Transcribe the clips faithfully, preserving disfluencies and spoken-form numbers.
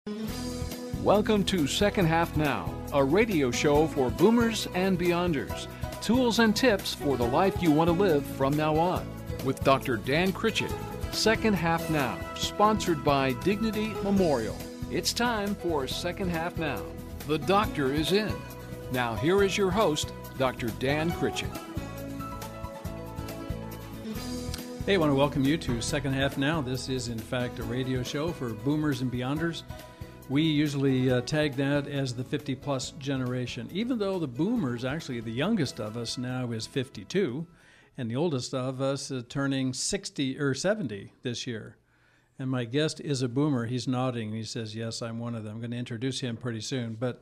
Welcome to Second Half Now, a radio show for boomers and beyonders. Tools and tips for the life you want to live from now on. With Doctor Dan Critchett. Second Half Now, sponsored by Dignity Memorial. It's time for Second Half Now. The doctor is in. Now here is your host, Doctor Dan Critchett. Hey, I want to welcome you to Second Half Now. This is, in fact, a radio show for boomers and beyonders. We usually uh, tag that as the fifty-plus generation, even though the boomers, actually the youngest of us now is fifty-two, and the oldest of us is turning sixty or seventy this year. And my guest is a boomer. He's nodding. He says, yes, I'm one of them. I'm going to introduce him pretty soon. But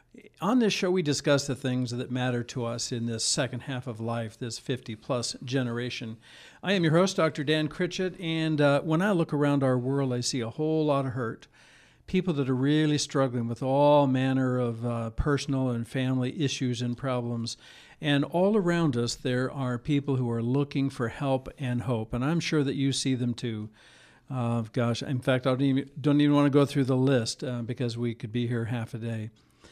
on this show, we discuss the things that matter to us in this second half of life, this fifty-plus generation. I am your host, Doctor Dan Critchett, and uh, when I look around our world, I see a whole lot of hurt. People that are really struggling with all manner of uh, personal and family issues and problems. And all around us, there are people who are looking for help and hope, and I'm sure that you see them too. Uh, gosh, in fact, I don't even, don't even want to go through the list uh, because we could be here half a day.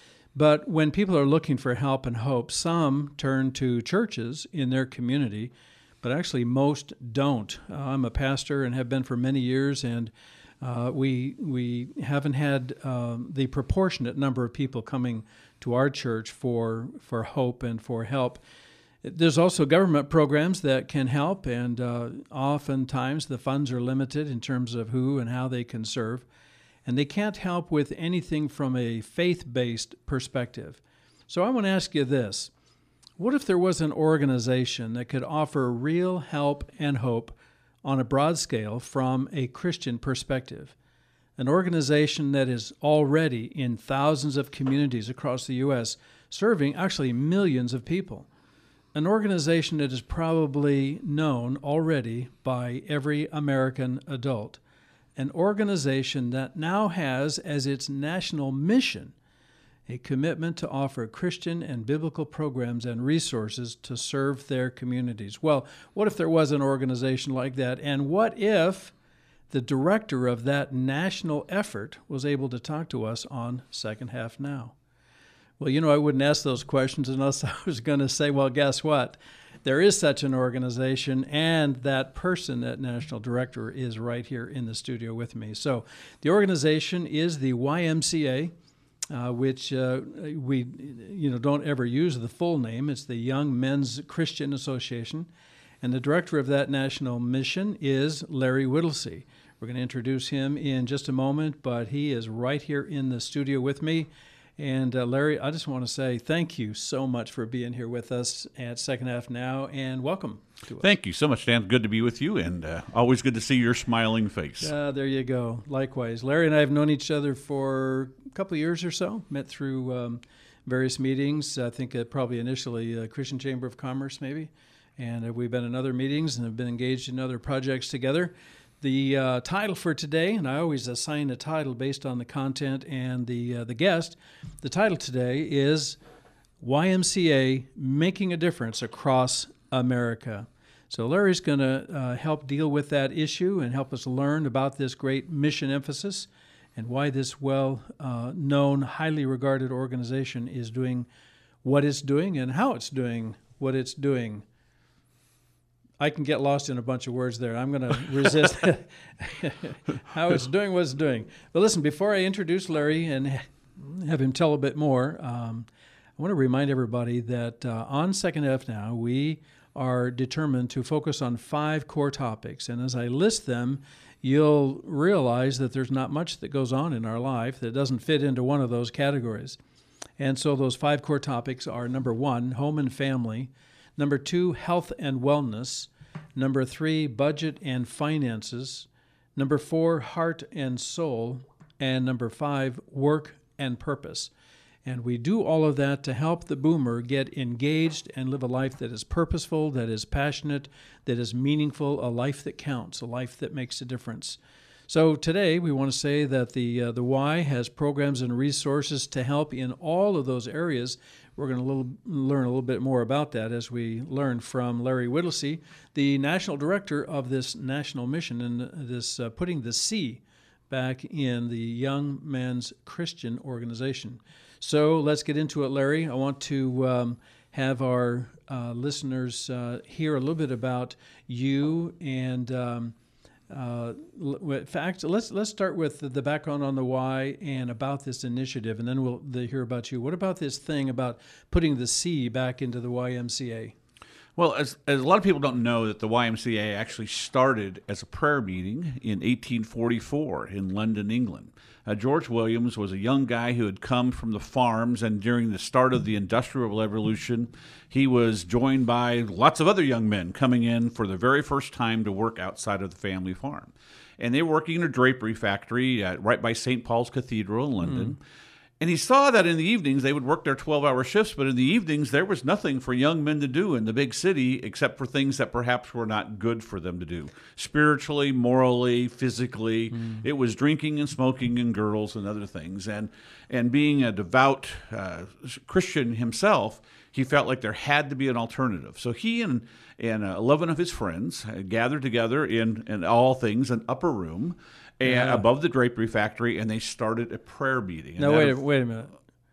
But when people are looking for help and hope, some turn to churches in their community, but actually most don't. Uh, I'm a pastor and have been for many years, and uh, we we haven't had um, the proportionate number of people coming to our church for for hope and for help. There's also government programs that can help, and uh, oftentimes the funds are limited in terms of who and how they can serve. And they can't help with anything from a faith-based perspective. So I want to ask you this. What if there was an organization that could offer real help and hope on a broad scale from a Christian perspective? An organization that is already in thousands of communities across the U S, serving actually millions of people. An organization that is probably known already by every American adult. An organization that now has as its national mission a commitment to offer Christian and biblical programs and resources to serve their communities. Well, what if there was an organization like that? And what if the director of that national effort was able to talk to us on Second Half Now? Well, you know, I wouldn't ask those questions unless I was going to say, well, guess what? There is such an organization, and that person, that national director, is right here in the studio with me. So the organization is the Y M C A, uh, which uh, we you know don't ever use the full name. It's the Young Men's Christian Association. And the director of that national mission is Larry Whittlesey. We're going to introduce him in just a moment, but he is right here in the studio with me. And uh, Larry, I just want to say thank you so much for being here with us at Second Half Now, and welcome to us. Thank you so much, Dan. Good to be with you, and uh, always good to see your smiling face. Uh, there you go. Likewise. Larry and I have known each other for a couple of years or so, met through um, various meetings, I think uh, probably initially uh, Christian Chamber of Commerce maybe, and uh, we've been in other meetings and have been engaged in other projects together. The uh, title for today, and I always assign a title based on the content and the uh, the guest. The title today is Y M C A Making a Difference Across America. So Larry's going to uh, help deal with that issue and help us learn about this great mission emphasis and why this well-known, uh, highly regarded organization is doing what it's doing and how it's doing what it's doing. I can get lost in a bunch of words there. I'm going to resist how it's doing what it's doing. But listen, before I introduce Larry and have him tell a bit more, um, I want to remind everybody that uh, on Second Half Now, we are determined to focus on five core topics. And as I list them, you'll realize that there's not much that goes on in our life that doesn't fit into one of those categories. And so those five core topics are, number one, home and family. Number two, health and wellness. Number three, budget and finances. Number four, heart and soul. And number five, work and purpose. And we do all of that to help the boomer get engaged and live a life that is purposeful, that is passionate, that is meaningful, a life that counts, a life that makes a difference. So today we want to say that the uh, the Y has programs and resources to help in all of those areas. We're going to little, learn a little bit more about that as we learn from Larry Whittlesey, the national director of this national mission and this uh, putting the C back in the Young Men's Christian Organization. So let's get into it, Larry. I want to um, have our uh, listeners uh, hear a little bit about you and. Um, Uh, in fact, let's let's start with the, the background on the why and about this initiative, and then we'll the, hear about you. What about this thing about putting the C back into the Y M C A? Well, as, as a lot of people don't know, that the Y M C A actually started as a prayer meeting in eighteen forty-four in London, England. Uh, George Williams was a young guy who had come from the farms, and during the start of the Industrial Revolution, he was joined by lots of other young men coming in for the very first time to work outside of the family farm. And they were working in a drapery factory uh, right by Saint Paul's Cathedral in London. Mm. And he saw that in the evenings they would work their twelve-hour shifts, but in the evenings there was nothing for young men to do in the big city except for things that perhaps were not good for them to do. Spiritually, morally, physically. Mm. It was drinking and smoking and girls and other things. And and being a devout uh, Christian himself, he felt like there had to be an alternative. So he and, and uh, eleven of his friends uh, gathered together in, in all things, an upper room, and yeah. above the drapery factory, and they started a prayer meeting. Now, wait, a, wait a minute.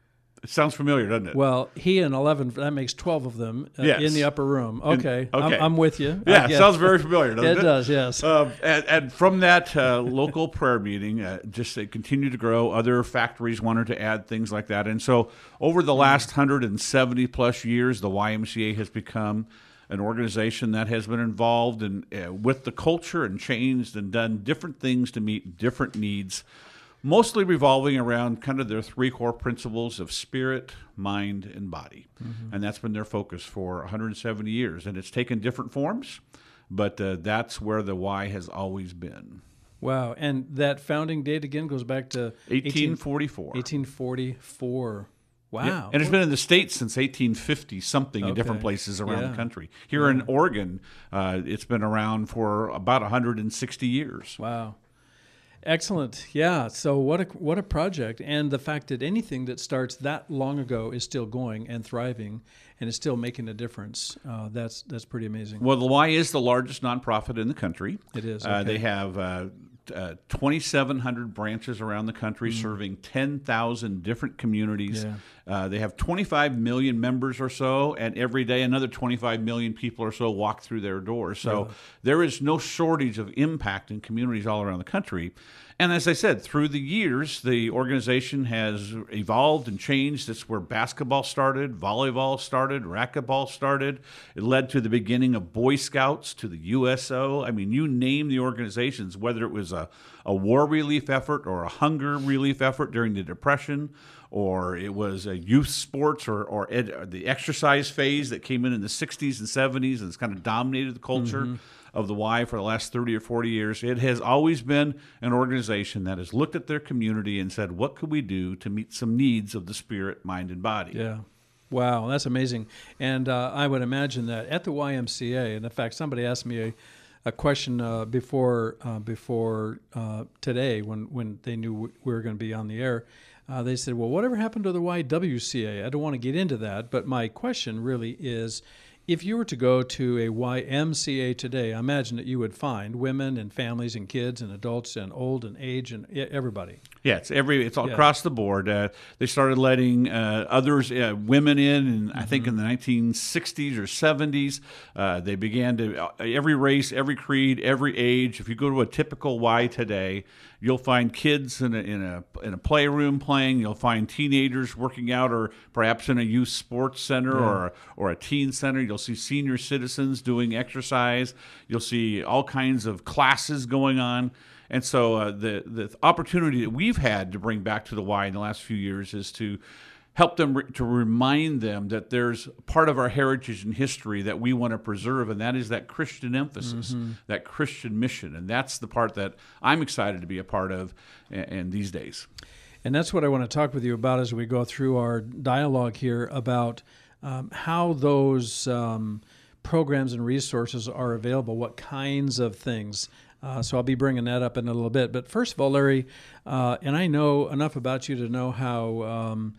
It sounds familiar, doesn't it? Well, he and eleven, that makes twelve of them uh, yes. in the upper room. Okay, in, okay. I'm, I'm with you. Yeah, it sounds very familiar, doesn't it? It does, yes. Uh, and, and from that uh, local prayer meeting, uh, just they continued to grow. Other factories wanted to add things like that. And so over the last one hundred seventy plus years, the Y M C A has become an organization that has been involved in, uh, with the culture and changed and done different things to meet different needs, mostly revolving around kind of their three core principles of spirit, mind, and body. Mm-hmm. And that's been their focus for one hundred seventy years. And it's taken different forms, but uh, that's where the Y has always been. Wow. And that founding date again goes back to eighteen forty-four. eighteen forty-four. Wow. Yeah. And it's been in the States since eighteen fifty something okay. in different places around yeah. the country. Here yeah. in Oregon, uh, it's been around for about one hundred sixty years. Wow. Excellent. Yeah. So what a what a project. And the fact that anything that starts that long ago is still going and thriving and is still making a difference, uh, that's that's pretty amazing. Well, the Y is the largest nonprofit in the country. It is. Okay. Uh, they have uh, uh, twenty-seven hundred branches around the country, mm. serving ten thousand different communities. Yeah. Uh, they have twenty-five million members or so, and every day another twenty-five million people or so walk through their doors. So really? There is no shortage of impact in communities all around the country. And as I said, through the years, the organization has evolved and changed. That's where basketball started, volleyball started, racquetball started. It led to the beginning of Boy Scouts, to the U S O. I mean, you name the organizations, whether it was a, a war relief effort or a hunger relief effort during the Depression, or it was a youth sports or, or, ed, or the exercise phase that came in in the sixties and seventies and it's kind of dominated the culture. Mm-hmm. of the Y for the last thirty or forty years. It has always been an organization that has looked at their community and said, what could we do to meet some needs of the spirit, mind, and body? Yeah. Wow, that's amazing. And uh, I would imagine that at the Y M C A, and in fact, somebody asked me a, a question uh, before uh, before uh, today when, when they knew we were going to be on the air. Uh, they said, well, whatever happened to the Y W C A? I don't want to get into that, but my question really is, if you were to go to a Y M C A today, I imagine that you would find women and families and kids and adults and old and age and everybody. Yeah, it's every it's all yeah. across the board. Uh, they started letting uh, others, uh, women in, and mm-hmm. I think in the nineteen sixties or seventies. Uh, they began to uh, every race, every creed, every age. If you go to a typical Y today, you'll find kids in a in a in a playroom playing. You'll find teenagers working out, or perhaps in a youth sports center yeah. or or a teen center. You'll see senior citizens doing exercise. You'll see all kinds of classes going on. And so uh, the the opportunity that we've had to bring back to the Y in the last few years is to help them re- to remind them that there's part of our heritage and history that we want to preserve, and that is that Christian emphasis, mm-hmm. that Christian mission. And that's the part that I'm excited to be a part of in, in these days. And that's what I want to talk with you about as we go through our dialogue here about um, how those um, programs and resources are available, what kinds of things. Uh, so I'll be bringing that up in a little bit. But first of all, Larry, uh, and I know enough about you to know how um,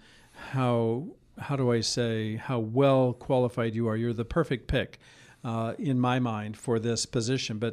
how how do I say how well qualified you are. You're the perfect pick uh, in my mind for this position. But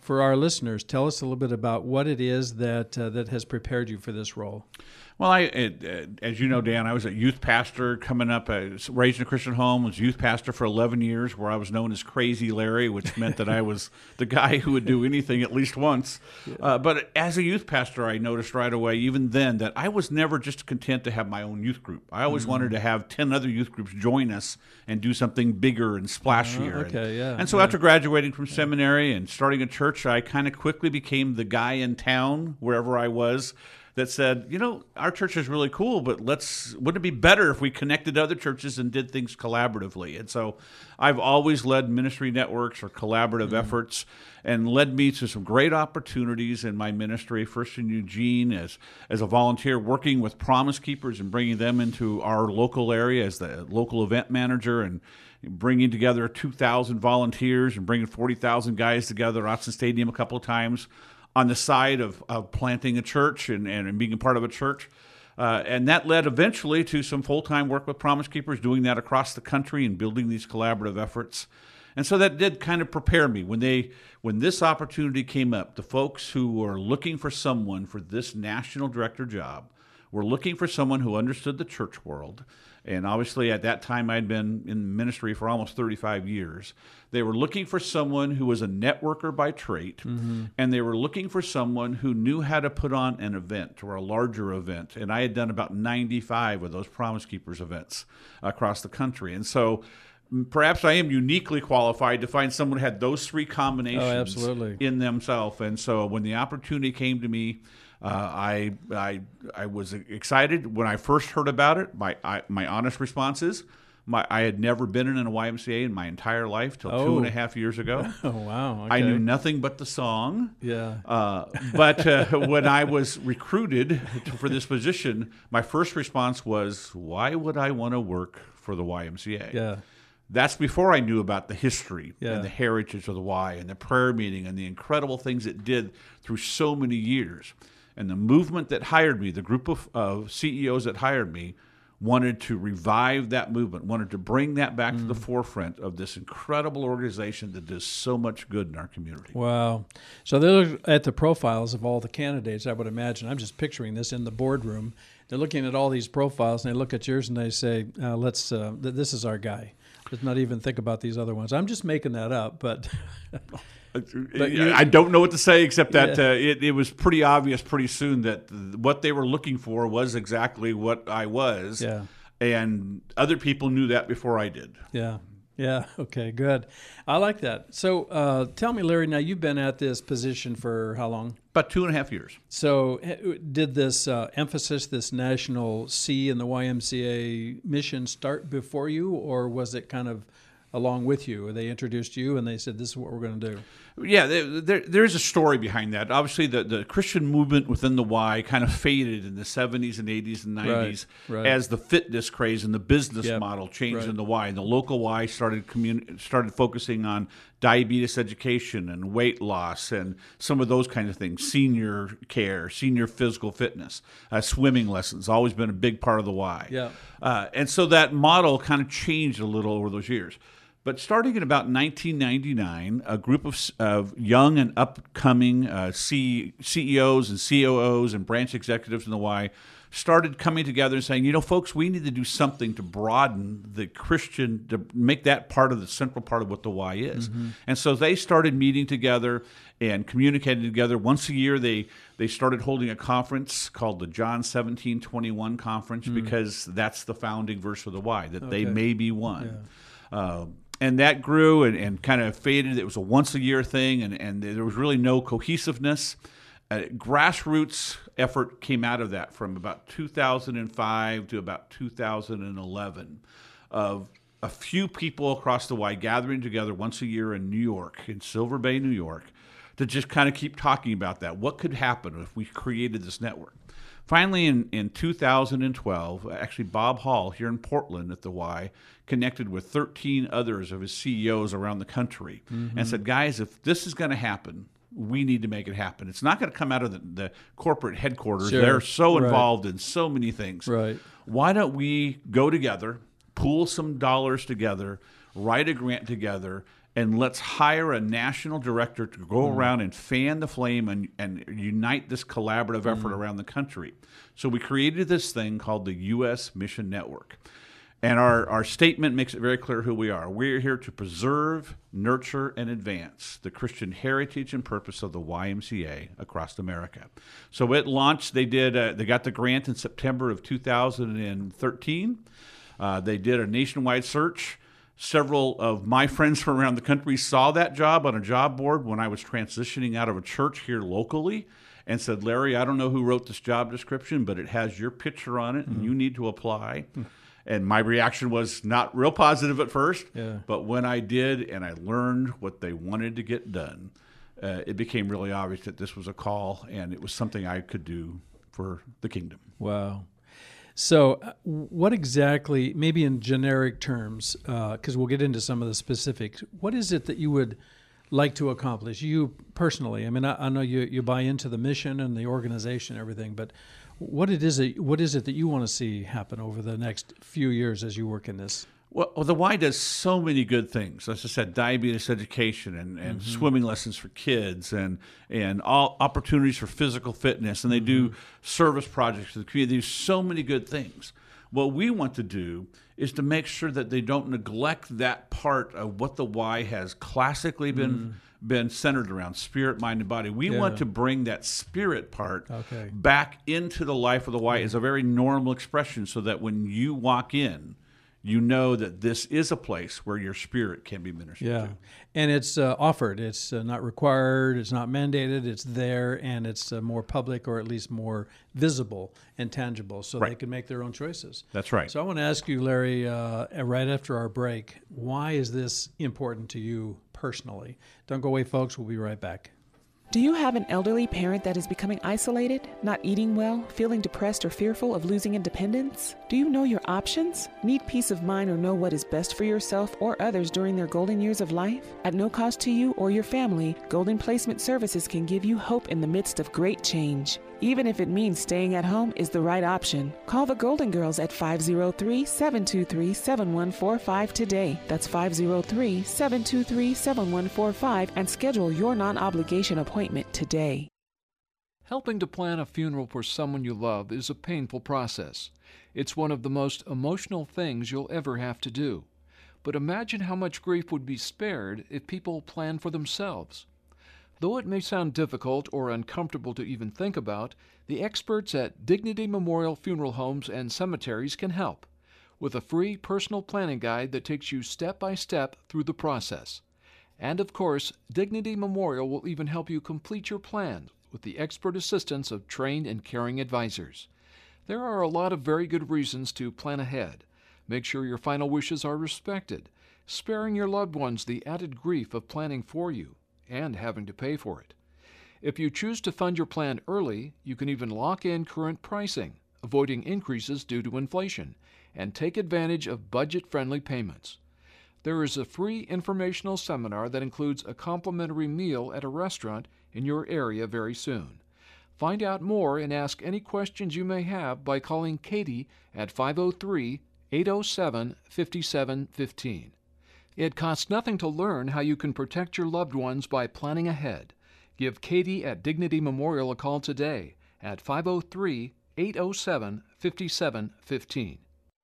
for our listeners, tell us a little bit about what it is that uh, that has prepared you for this role. Well, I, it, as you know, Dan, I was a youth pastor coming up, I was raised in a Christian home, was youth pastor for eleven years, where I was known as Crazy Larry, which meant that I was the guy who would do anything at least once. Yeah. Uh, but as a youth pastor, I noticed right away, even then, that I was never just content to have my own youth group. I always mm-hmm. wanted to have ten other youth groups join us and do something bigger and splashier. Uh, okay, yeah. And, and so yeah. after graduating from seminary and starting a church, I kind of quickly became the guy in town, wherever I was, that said, you know, our church is really cool, but let's wouldn't it be better if we connected to other churches and did things collaboratively? And so I've always led ministry networks or collaborative mm-hmm. efforts, and led me to some great opportunities in my ministry, first in Eugene as, as a volunteer working with Promise Keepers and bringing them into our local area as the local event manager, and bringing together two thousand volunteers and bringing forty thousand guys together at Autzen Stadium a couple of times, on the side of, of planting a church and, and being a part of a church. Uh, and that led eventually to some full-time work with Promise Keepers, doing that across the country and building these collaborative efforts. And so that did kind of prepare me. When they, when this opportunity came up, the folks who were looking for someone for this national director job were looking for someone who understood the church world. And obviously at that time I'd been in ministry for almost thirty-five years. They were looking for someone who was a networker by trade, mm-hmm. and they were looking for someone who knew how to put on an event or a larger event. And I had done about ninety-five of those Promise Keepers events across the country. And so perhaps I am uniquely qualified to find someone who had those three combinations oh, absolutely. in themselves. And so when the opportunity came to me, Uh, I, I I was excited when I first heard about it. My I, my honest response is, my I had never been in a Y M C A in my entire life till oh. two and a half years ago. Oh wow! Okay. I knew nothing but the song. Yeah. Uh, but uh, when I was recruited to, for this position, my first response was, "Why would I want to work for the Y M C A?" Yeah. That's before I knew about the history yeah. and the heritage of the Y and the prayer meeting and the incredible things it did through so many years. And the movement that hired me, the group of, of C E Os that hired me, wanted to revive that movement, wanted to bring that back mm. to the forefront of this incredible organization that does so much good in our community. Wow. So they look at the profiles of all the candidates, I would imagine. I'm just picturing this in the boardroom. They're looking at all these profiles, and they look at yours and they say, uh, let's. Uh, th- this is our guy. Let's not even think about these other ones. I'm just making that up, but... But you, I don't know what to say except that yeah. uh, it, it was pretty obvious pretty soon that th- what they were looking for was exactly what I was. Yeah. And other people knew that before I did. Yeah. Yeah. Okay, good. I like that. So uh, tell me, Larry, now you've been at this position for how long? About two and a half years. So did this uh, emphasis, this national C in the Y M C A mission start before you, or was it kind of along with you? Or they introduced you and they said, this is what we're going to do? Yeah, there, there, there's a story behind that. Obviously, the, the Christian movement within the Y kind of faded in the seventies and eighties and nineties right, right. as the fitness craze and the business yep, model changed right. in the Y. And the local Y started communi- started focusing on diabetes education and weight loss and some of those kinds of things, senior care, senior physical fitness, uh, swimming lessons, always been a big part of the Y. Yeah. Uh, and so that model kind of changed a little over those years. But starting in about nineteen ninety-nine, a group of, of young and upcoming uh, C, CEOs and C O Os and branch executives in the Y started coming together and saying, you know, folks, we need to do something to broaden the Christian, to make that part of the central part of what the Y is. Mm-hmm. And so they started meeting together and communicating together. Once a year, they they started holding a conference called the John seventeen twenty-one Conference, mm-hmm. because that's the founding verse of the Y, that okay. they may be one. Yeah. Uh, And that grew and, and kind of faded. It was a once-a-year thing, and, and there was really no cohesiveness. A grassroots effort came out of that from about two thousand five to about two thousand eleven of a few people across the Y gathering together once a year in New York, in Silver Bay, New York, to just kind of keep talking about that. What could happen if we created this network? Finally, in, in two thousand twelve, actually Bob Hall here in Portland at the Y connected with thirteen others of his C E Os around the country mm-hmm. and said, guys, if this is going to happen, we need to make it happen. It's not going to come out of the, the corporate headquarters. Sure. They're so right. involved in so many things. Right. Why don't we go together, pool some dollars together, write a grant together, and let's hire a national director to go mm. around and fan the flame and, and unite this collaborative effort mm. around the country. So we created this thing called the U S Mission Network. And our, our statement makes it very clear who we are. We're here to preserve, nurture, and advance the Christian heritage and purpose of the Y M C A across America. So it launched, they did, uh, they got the grant in September of two thousand thirteen. Uh, they did a nationwide search. Several of my friends from around the country saw that job on a job board when I was transitioning out of a church here locally and said, Larry, I don't know who wrote this job description, but it has your picture on it, and mm-hmm. you need to apply. Mm-hmm. And my reaction was not real positive at first, yeah. but when I did and I learned what they wanted to get done, uh, it became really obvious that this was a call and it was something I could do for the kingdom. Wow. So uh, what exactly, maybe in generic terms, because uh, we'll get into some of the specifics, what is it that you would like to accomplish, you personally? I mean, I, I know you, you buy into the mission and the organization and everything, but what it is it, what is it that you want to see happen over the next few years as you work in this? Well, well, the Y does so many good things. As I said, diabetes education and, and mm-hmm. swimming lessons for kids and and all opportunities for physical fitness. And they mm-hmm. do service projects for the community. They do so many good things. What we want to do is to make sure that they don't neglect that part of what the Y has classically been mm. been centered around, spirit, mind, and body. We yeah. want to bring that spirit part okay. back into the life of the Y as a very normal expression so that when you walk in, you know that this is a place where your spirit can be ministered yeah. to. And it's uh, offered. It's uh, not required. It's not mandated. It's there, and it's uh, more public or at least more visible and tangible so right. they can make their own choices. That's right. So I want to ask you, Larry, uh, right after our break, why is this important to you personally? Don't go away, folks. We'll be right back. Do you have an elderly parent that is becoming isolated, not eating well, feeling depressed or fearful of losing independence? Do you know your options? Need peace of mind or know what is best for yourself or others during their golden years of life? At no cost to you or your family, Golden Placement Services can give you hope in the midst of great change. Even if it means staying at home is the right option. Call the Golden Girls at five oh three, seven two three, seven one four five today. That's five oh three, seven two three, seven one four five and schedule your non-obligation appointment today. Helping to plan a funeral for someone you love is a painful process. It's one of the most emotional things you'll ever have to do. But imagine how much grief would be spared if people planned for themselves. Though it may sound difficult or uncomfortable to even think about, the experts at Dignity Memorial Funeral Homes and Cemeteries can help with a free personal planning guide that takes you step by step through the process. And of course, Dignity Memorial will even help you complete your plan with the expert assistance of trained and caring advisors. There are a lot of very good reasons to plan ahead. Make sure your final wishes are respected, sparing your loved ones the added grief of planning for you and having to pay for it. If you choose to fund your plan early, you can even lock in current pricing, avoiding increases due to inflation, and take advantage of budget-friendly payments. There is a free informational seminar that includes a complimentary meal at a restaurant in your area very soon. Find out more and ask any questions you may have by calling Katie at five oh three, eight oh seven, five seven one five. It costs nothing to learn how you can protect your loved ones by planning ahead. Give Katie at Dignity Memorial a call today at five oh three, eight oh seven, five seven one five.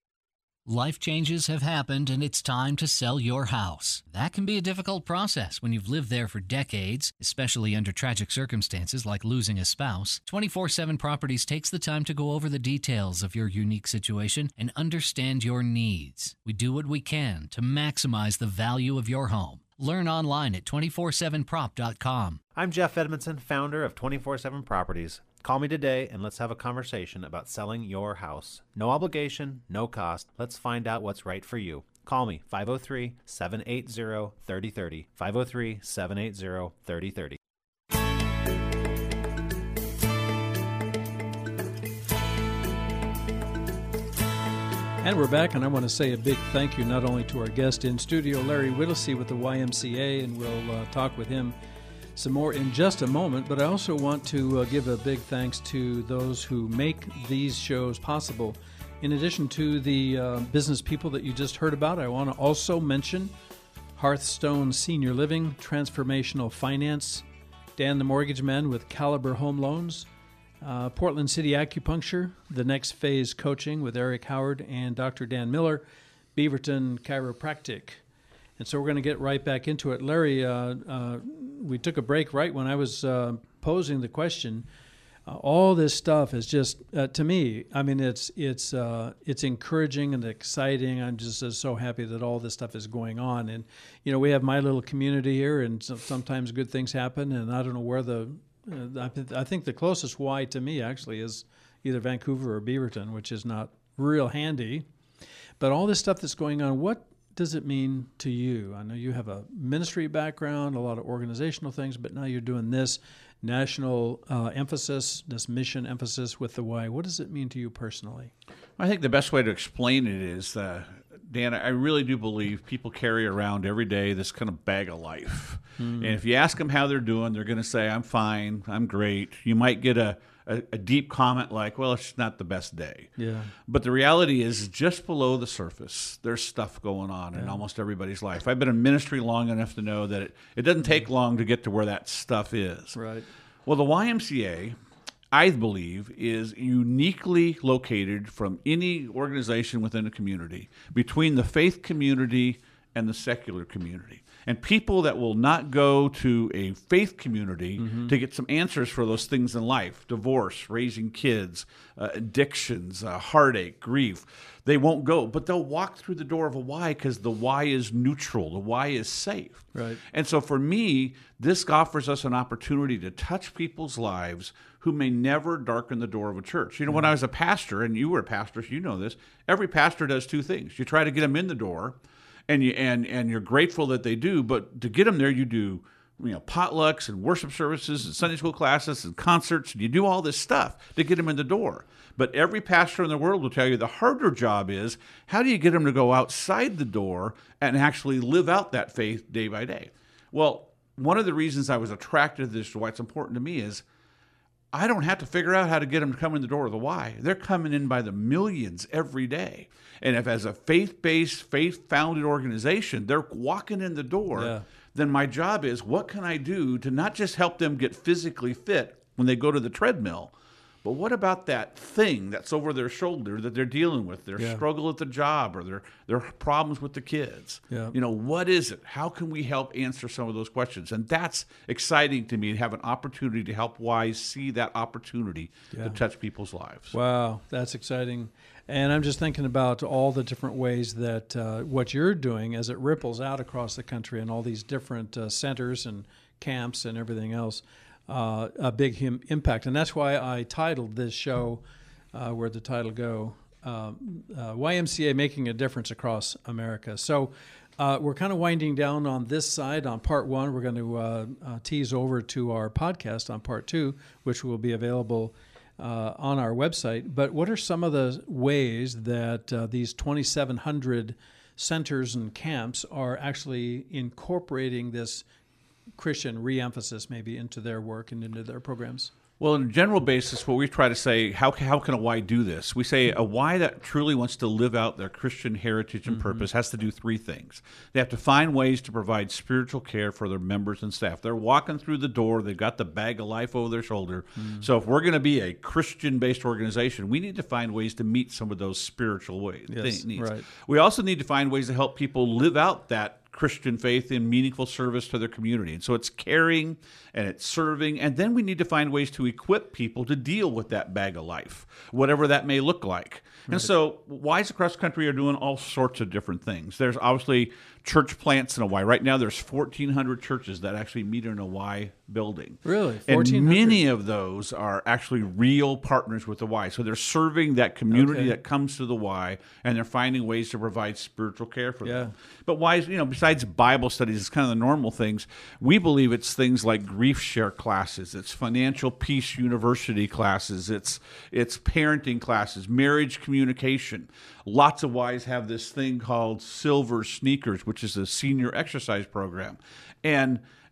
Life changes have happened and it's time to sell your house. That can be a difficult process when you've lived there for decades, especially under tragic circumstances like losing a spouse. twenty-four seven Properties takes the time to go over the details of your unique situation and understand your needs. We do what we can to maximize the value of your home. Learn online at two four seven prop dot com. I'm Jeff Edmondson, founder of twenty-four seven Properties. Call me today and let's have a conversation about selling your house. No obligation, no cost. Let's find out what's right for you. Call me, five oh three, seven eight zero, three oh three oh, five oh three, seven eight zero, three oh three oh. And we're back, and I want to say a big thank you not only to our guest in studio, Larry Whittlesey with the Y M C A, and we'll uh, talk with him some more in just a moment, but I also want to uh, give a big thanks to those who make these shows possible. In addition to the uh, business people that you just heard about, I want to also mention Hearthstone Senior Living, Transformational Finance, Dan the Mortgage Man with Caliber Home Loans, uh, Portland City Acupuncture, The Next Phase Coaching with Eric Howard, and Doctor Dan Miller, Beaverton Chiropractic. And so we're going to get right back into it. Larry, uh, uh, we took a break right when I was uh, posing the question. Uh, all this stuff is just, uh, to me, I mean, it's it's uh, it's encouraging and exciting. I'm just uh, so happy that all this stuff is going on. And, you know, we have my little community here, and so sometimes good things happen. And I don't know where the, uh, I, th- I think the closest Y to me actually is either Vancouver or Beaverton, which is not real handy. But all this stuff that's going on, what does it mean to you? I know you have a ministry background, a lot of organizational things, but now you're doing this national uh, emphasis, this mission emphasis with the Y. What does it mean to you personally? I think the best way to explain it is, uh, Dan, I really do believe people carry around every day this kind of bag of life. Mm. And if you ask them how they're doing, they're going to say, I'm fine, I'm great. You might get a, a, a deep comment like, well, it's not the best day. Yeah. But the reality is, just below the surface, there's stuff going on yeah. in almost everybody's life. I've been in ministry long enough to know that it, it doesn't take long to get to where that stuff is. Right. Well, the Y M C A, I believe, is uniquely located from any organization within a community between the faith community and the secular community. And people that will not go to a faith community mm-hmm. to get some answers for those things in life, divorce, raising kids, uh, addictions, uh, heartache, grief, they won't go. But they'll walk through the door of a Y because the Y is neutral. The Y is safe. Right. And so for me, this offers us an opportunity to touch people's lives who may never darken the door of a church. You know, mm-hmm. when I was a pastor, and you were a pastor, so you know this, every pastor does two things. You try to get them in the door, and you and and you're grateful that they do, but to get them there, you do you know potlucks and worship services and Sunday school classes and concerts, and you do all this stuff to get them in the door. But every pastor in the world will tell you the harder job is, how do you get them to go outside the door and actually live out that faith day by day? Well, one of the reasons I was attracted to this, why it's important to me, is I don't have to figure out how to get them to come in the door of the Y. They're coming in by the millions every day. And if as a faith-based, faith-founded organization, they're walking in the door, yeah. then my job is, what can I do to not just help them get physically fit when they go to the treadmill, but what about that thing that's over their shoulder that they're dealing with, their yeah. struggle at the job or their, their problems with the kids? Yeah. You know, what is it? How can we help answer some of those questions? And that's exciting to me, to have an opportunity to help Y's see that opportunity yeah. to touch people's lives. Wow, that's exciting. And I'm just thinking about all the different ways that uh, what you're doing as it ripples out across the country and all these different uh, centers and camps and everything else. Uh, a big him- impact. And that's why I titled this show, uh, Where'd the Title Go? Uh, uh, Y M C A Making a Difference Across America. So uh, we're kind of winding down on this side on part one. We're going to uh, uh, tease over to our podcast on part two, which will be available uh, on our website. But what are some of the ways that uh, these twenty-seven hundred centers and camps are actually incorporating this Christian re-emphasis maybe into their work and into their programs? Well, on a general basis, what we try to say, how how can a Y do this? We say a Y that truly wants to live out their Christian heritage and mm-hmm. purpose has to do three things. They have to find ways to provide spiritual care for their members and staff. They're walking through the door. They've got the bag of life over their shoulder. Mm-hmm. So if we're going to be a Christian-based organization, we need to find ways to meet some of those spiritual ways, yes, needs. Right. We also need to find ways to help people live out that Christian faith in meaningful service to their community. And so it's caring and it's serving. And then we need to find ways to equip people to deal with that bag of life, whatever that may look like. Right. And so Y's across the country are doing all sorts of different things. There's obviously church plants in a Y. Right now there's fourteen hundred churches that actually meet in a Y building. Really? And many of those are actually real partners with the Y. So they're serving that community okay. that comes to the Y, and they're finding ways to provide spiritual care for yeah. them. But Y's, you know, besides Bible studies, it's kind of the normal things. We believe it's things like grief share classes, it's financial peace university classes, it's it's parenting classes, marriage communication. Lots of Y's have this thing called Silver Sneakers, which is a senior exercise program. And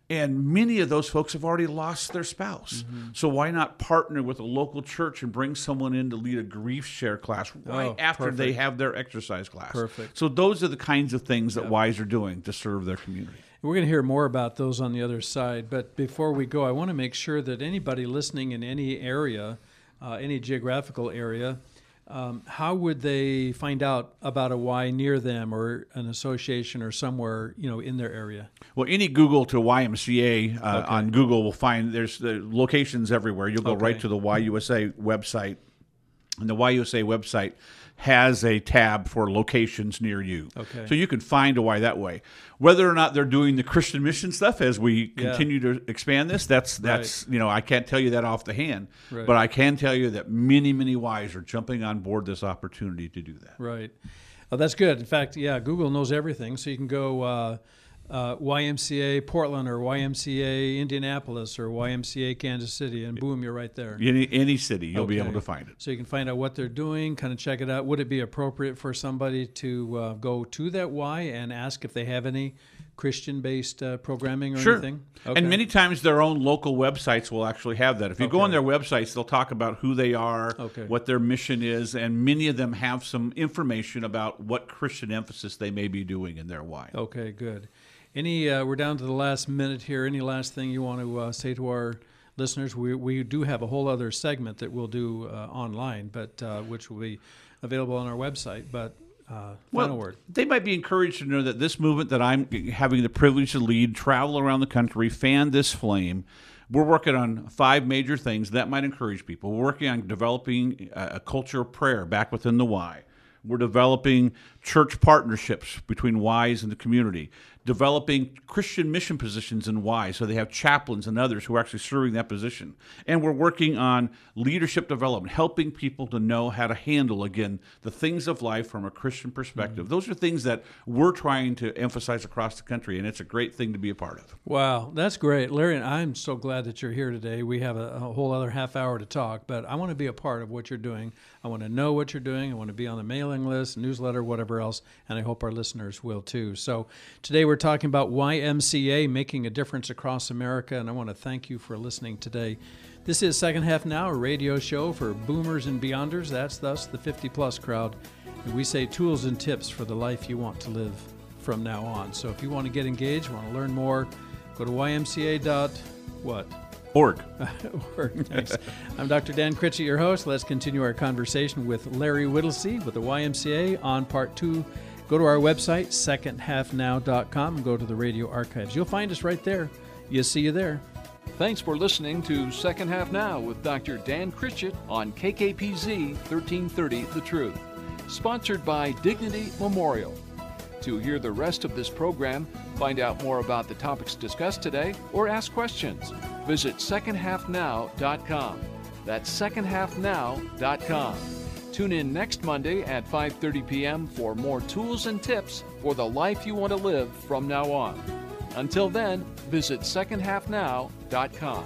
And many of those folks have already lost their spouse. Mm-hmm. So why not partner with a local church and bring someone in to lead a grief share class right oh, after perfect. they have their exercise class? Perfect. So those are the kinds of things that yep. Wise are doing to serve their community. We're going to hear more about those on the other side. But before we go, I want to make sure that anybody listening in any area, uh, any geographical area, Um, how would they find out about a Y near them or an association or somewhere, you know, in their area? Well, any Google to Y M C A uh, okay. on Google will find there's the locations everywhere. You'll go okay. right to the Y U S A website, and the Y U S A website has a tab for locations near you. Okay. So you can find a Y that way. Whether or not they're doing the Christian mission stuff as we continue yeah. to expand this, that's that's right. you know, I can't tell you that off the hand, right. but I can tell you that many many Ys are jumping on board this opportunity to do that. Right. Oh, that's good. In fact, yeah, Google knows everything, so you can go uh, uh, Y M C A Portland or Y M C A Indianapolis or Y M C A Kansas City, and boom, you're right there. Any any city, you'll okay. be able to find it. So you can find out what they're doing, kind of check it out. Would it be appropriate for somebody to uh, go to that Y and ask if they have any Christian-based uh, programming or sure. anything? Okay. And many times their own local websites will actually have that. If you okay. go on their websites, they'll talk about who they are, okay. what their mission is, and many of them have some information about what Christian emphasis they may be doing in their Y. Okay, good. Any, uh, we're down to the last minute here. Any last thing you want to uh, say to our listeners? We we do have a whole other segment that we'll do uh, online, but uh, which will be available on our website. But uh, well, final word. They might be encouraged to know that this movement that I'm having the privilege to lead, travel around the country, fan this flame. We're working on five major things that might encourage people. We're working on developing a culture of prayer back within the Y. We're developing church partnerships between Ys and the community, developing Christian mission positions in Y, so they have chaplains and others who are actually serving that position. And we're working on leadership development, helping people to know how to handle, again, the things of life from a Christian perspective. Mm-hmm. Those are things that we're trying to emphasize across the country, and it's a great thing to be a part of. Wow, that's great. Larry, I'm so glad that you're here today. We have a, a whole other half hour to talk, but I want to be a part of what you're doing. I want to know what you're doing. I want to be on the mailing list, newsletter, whatever else, and I hope our listeners will too. So today we're talking about Y M C A, making a difference across America, and I want to thank you for listening today. This is Second Half Now, a radio show for boomers and beyonders. That's thus the fifty-plus crowd. And we say tools and tips for the life you want to live from now on. So if you want to get engaged, want to learn more, go to Y M C A dot what? Org. Org. Thanks. I'm Doctor Dan Critchett, your host. Let's continue our conversation with Larry Whittlesey with the Y M C A on part two. Go to our website, second half now dot com, and go to the radio archives. You'll find us right there. You'll see you there. Thanks for listening to Second Half Now with Doctor Dan Critchett on K K P Z thirteen thirty The Truth. Sponsored by Dignity Memorial. To hear the rest of this program, find out more about the topics discussed today, or ask questions, visit second half now dot com. That's second half now dot com. Tune in next Monday at five thirty p.m. for more tools and tips for the life you want to live from now on. Until then, visit second half now dot com.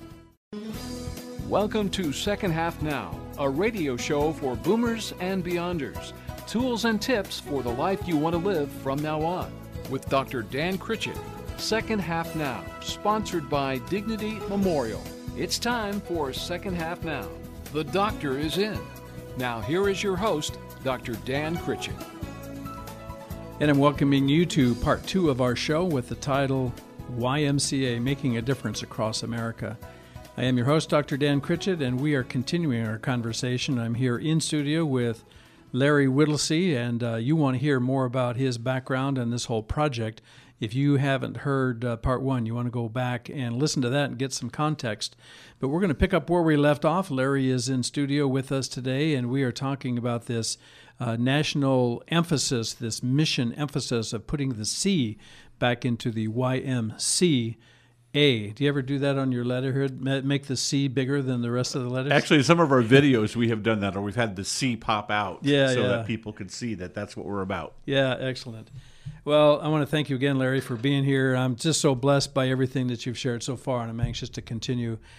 Welcome to Second Half Now, a radio show for boomers and beyonders. Tools and tips for the life you want to live from now on. With Doctor Dan Critchett. Second Half Now, sponsored by Dignity Memorial. It's time for Second Half Now. The doctor is in. Now here is your host, Doctor Dan Critchett. And I'm welcoming you to part two of our show with the title Y M C A, Making a Difference Across America. I am your host, Doctor Dan Critchett, and we are continuing our conversation. I'm here in studio with Larry Whittlesey, and uh, you want to hear more about his background and this whole project. If you haven't heard uh, part one, you want to go back and listen to that and get some context. But we're going to pick up where we left off. Larry is in studio with us today, and we are talking about this uh, national emphasis, this mission emphasis of putting the C back into the Y M C A. Do you ever do that on your letterhead? Make the C bigger than the rest of the letters? Actually, in some of our videos, we have done that, or we've had the C pop out yeah, so yeah. that people can see that that's what we're about. Yeah, excellent. Well, I want to thank you again, Larry, for being here. I'm just so blessed by everything that you've shared so far, and I'm anxious to continue.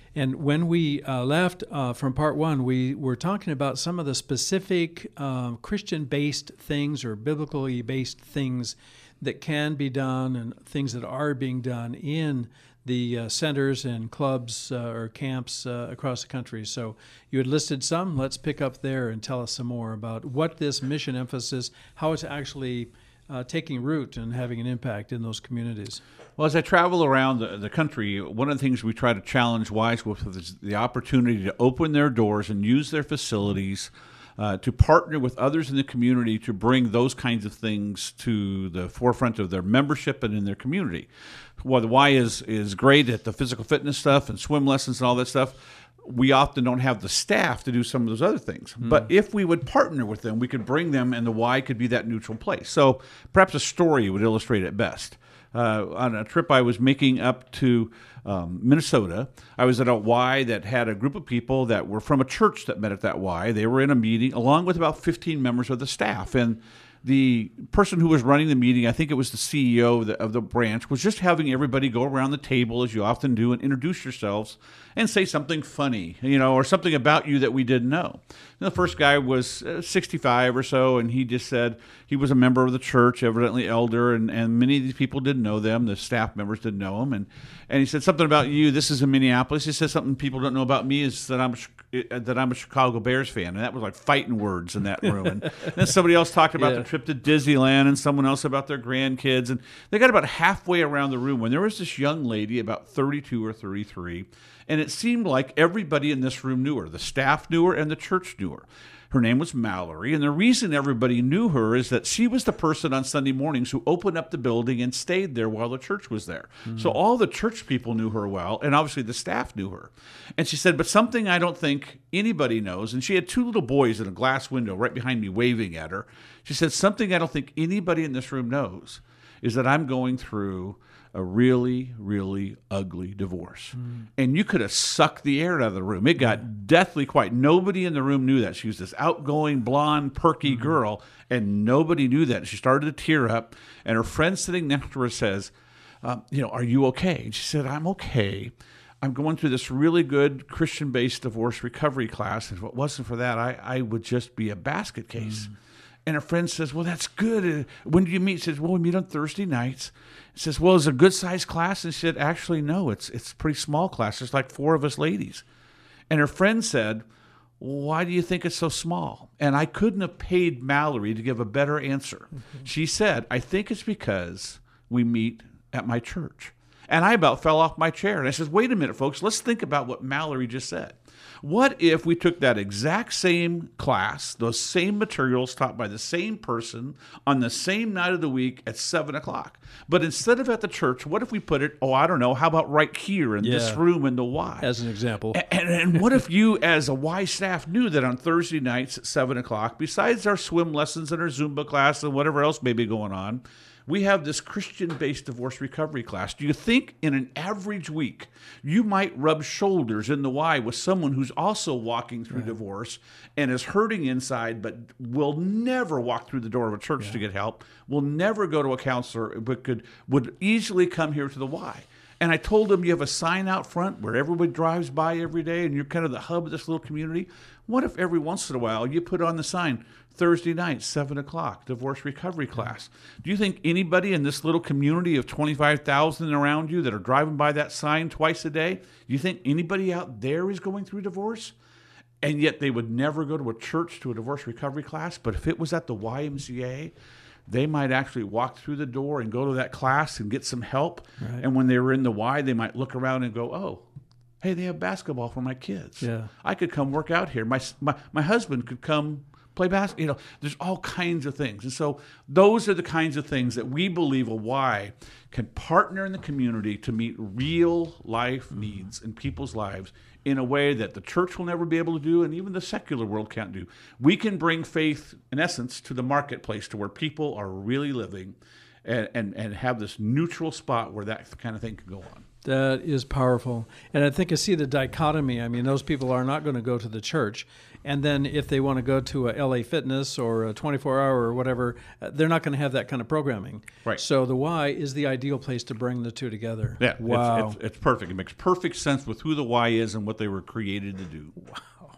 And when we uh, left uh, from part one, we were talking about some of the specific um, Christian-based things or biblically-based things that can be done and things that are being done in the uh, centers and clubs uh, or camps uh, across the country. So you had listed some. Let's pick up there and tell us some more about what this mission emphasis, how it's actually uh, taking root and having an impact in those communities. Well, as I travel around the, the country, one of the things we try to challenge Wise with is the opportunity to open their doors and use their facilities uh, to partner with others in the community to bring those kinds of things to the forefront of their membership and in their community. While the Y is, is great at the physical fitness stuff and swim lessons and all that stuff, we often don't have the staff to do some of those other things. Mm. But if we would partner with them, we could bring them, and the Y could be that neutral place. So perhaps a story would illustrate it best. Uh, on a trip I was making up to um, Minnesota, I was at a Y that had a group of people that were from a church that met at that Y. They were in a meeting along with about fifteen members of the staff. And the person who was running the meeting, I think it was the C E O of the, of the branch, was just having everybody go around the table, as you often do, and introduce yourselves and say something funny, you know, or something about you that we didn't know. And the first guy was uh, sixty-five or so, and he just said he was a member of the church, evidently elder, and, and many of these people didn't know them. The staff members didn't know him. And, and he said something about you. This is in Minneapolis. He said something people don't know about me is that I'm a, that I'm a Chicago Bears fan. And that was like fighting words in that room. And then somebody else talked about yeah. the trip to Disneyland, and someone else about their grandkids. And they got about halfway around the room when there was this young lady, about thirty-two or thirty-three, and it seemed like everybody in this room knew her. The staff knew her and the church knew her. Her name was Mallory, and the reason everybody knew her is that she was the person on Sunday mornings who opened up the building and stayed there while the church was there. Mm-hmm. So all the church people knew her well, and obviously the staff knew her. And she said, but something I don't think anybody knows, and she had two little boys in a glass window right behind me waving at her. She said, something I don't think anybody in this room knows is that I'm going through a really, really ugly divorce. Mm. And you could have sucked the air out of the room. It got yeah. deathly quiet. Nobody in the room knew that. She was this outgoing, blonde, perky mm-hmm. girl, and nobody knew that. She started to tear up, and her friend sitting next to her says, um, you know, are you okay? And she said, I'm okay. I'm going through this really good Christian-based divorce recovery class, and if it wasn't for that, I, I would just be a basket case. Mm. And her friend says, well, that's good. When do you meet? She says, well, we meet on Thursday nights. She says, well, is it a good-sized class? And she said, actually, no, it's it's a pretty small class. There's like four of us ladies. And her friend said, why do you think it's so small? And I couldn't have paid Mallory to give a better answer. Mm-hmm. She said, I think it's because we meet at my church. And I about fell off my chair. And I said, wait a minute, folks, let's think about what Mallory just said. What if we took that exact same class, those same materials taught by the same person on the same night of the week at seven o'clock? But instead of at the church, what if we put it, oh, I don't know, how about right here in yeah. this room in the Y? As an example. And, and, and what if you, as a Y staff, knew that on Thursday nights at seven o'clock, besides our swim lessons and our Zumba class and whatever else may be going on, we have this Christian-based divorce recovery class. Do you think in an average week you might rub shoulders in the Y with someone who's also walking through right. divorce and is hurting inside but will never walk through the door of a church yeah. to get help, will never go to a counselor, but could would easily come here to the Y? And I told them you have a sign out front where everybody drives by every day and you're kind of the hub of this little community. What if every once in a while you put on the sign, Thursday night, seven o'clock, divorce recovery class? Do you think anybody in this little community of twenty-five thousand around you that are driving by that sign twice a day, do you think anybody out there is going through divorce? And yet they would never go to a church to a divorce recovery class. But if it was at the Y M C A, they might actually walk through the door and go to that class and get some help. Right. And when they were in the Y, they might look around and go, oh, hey, they have basketball for my kids. Yeah. I could come work out here. My my, my husband could come play basketball. You know, there's all kinds of things. And so those are the kinds of things that we believe a Y can partner in the community to meet real life mm-hmm. needs in people's lives in a way that the church will never be able to do and even the secular world can't do. We can bring faith, in essence, to the marketplace to where people are really living and, and, and have this neutral spot where that kind of thing can go on. That is powerful. And I think I see the dichotomy. I mean, those people are not going to go to the church. And then if they want to go to a L A Fitness or a twenty-four hour or whatever, uh, they're not going to have that kind of programming. Right. So the Y is the ideal place to bring the two together. Yeah. Wow. It's, it's, it's perfect. It makes perfect sense with who the Y is and what they were created to do. Wow.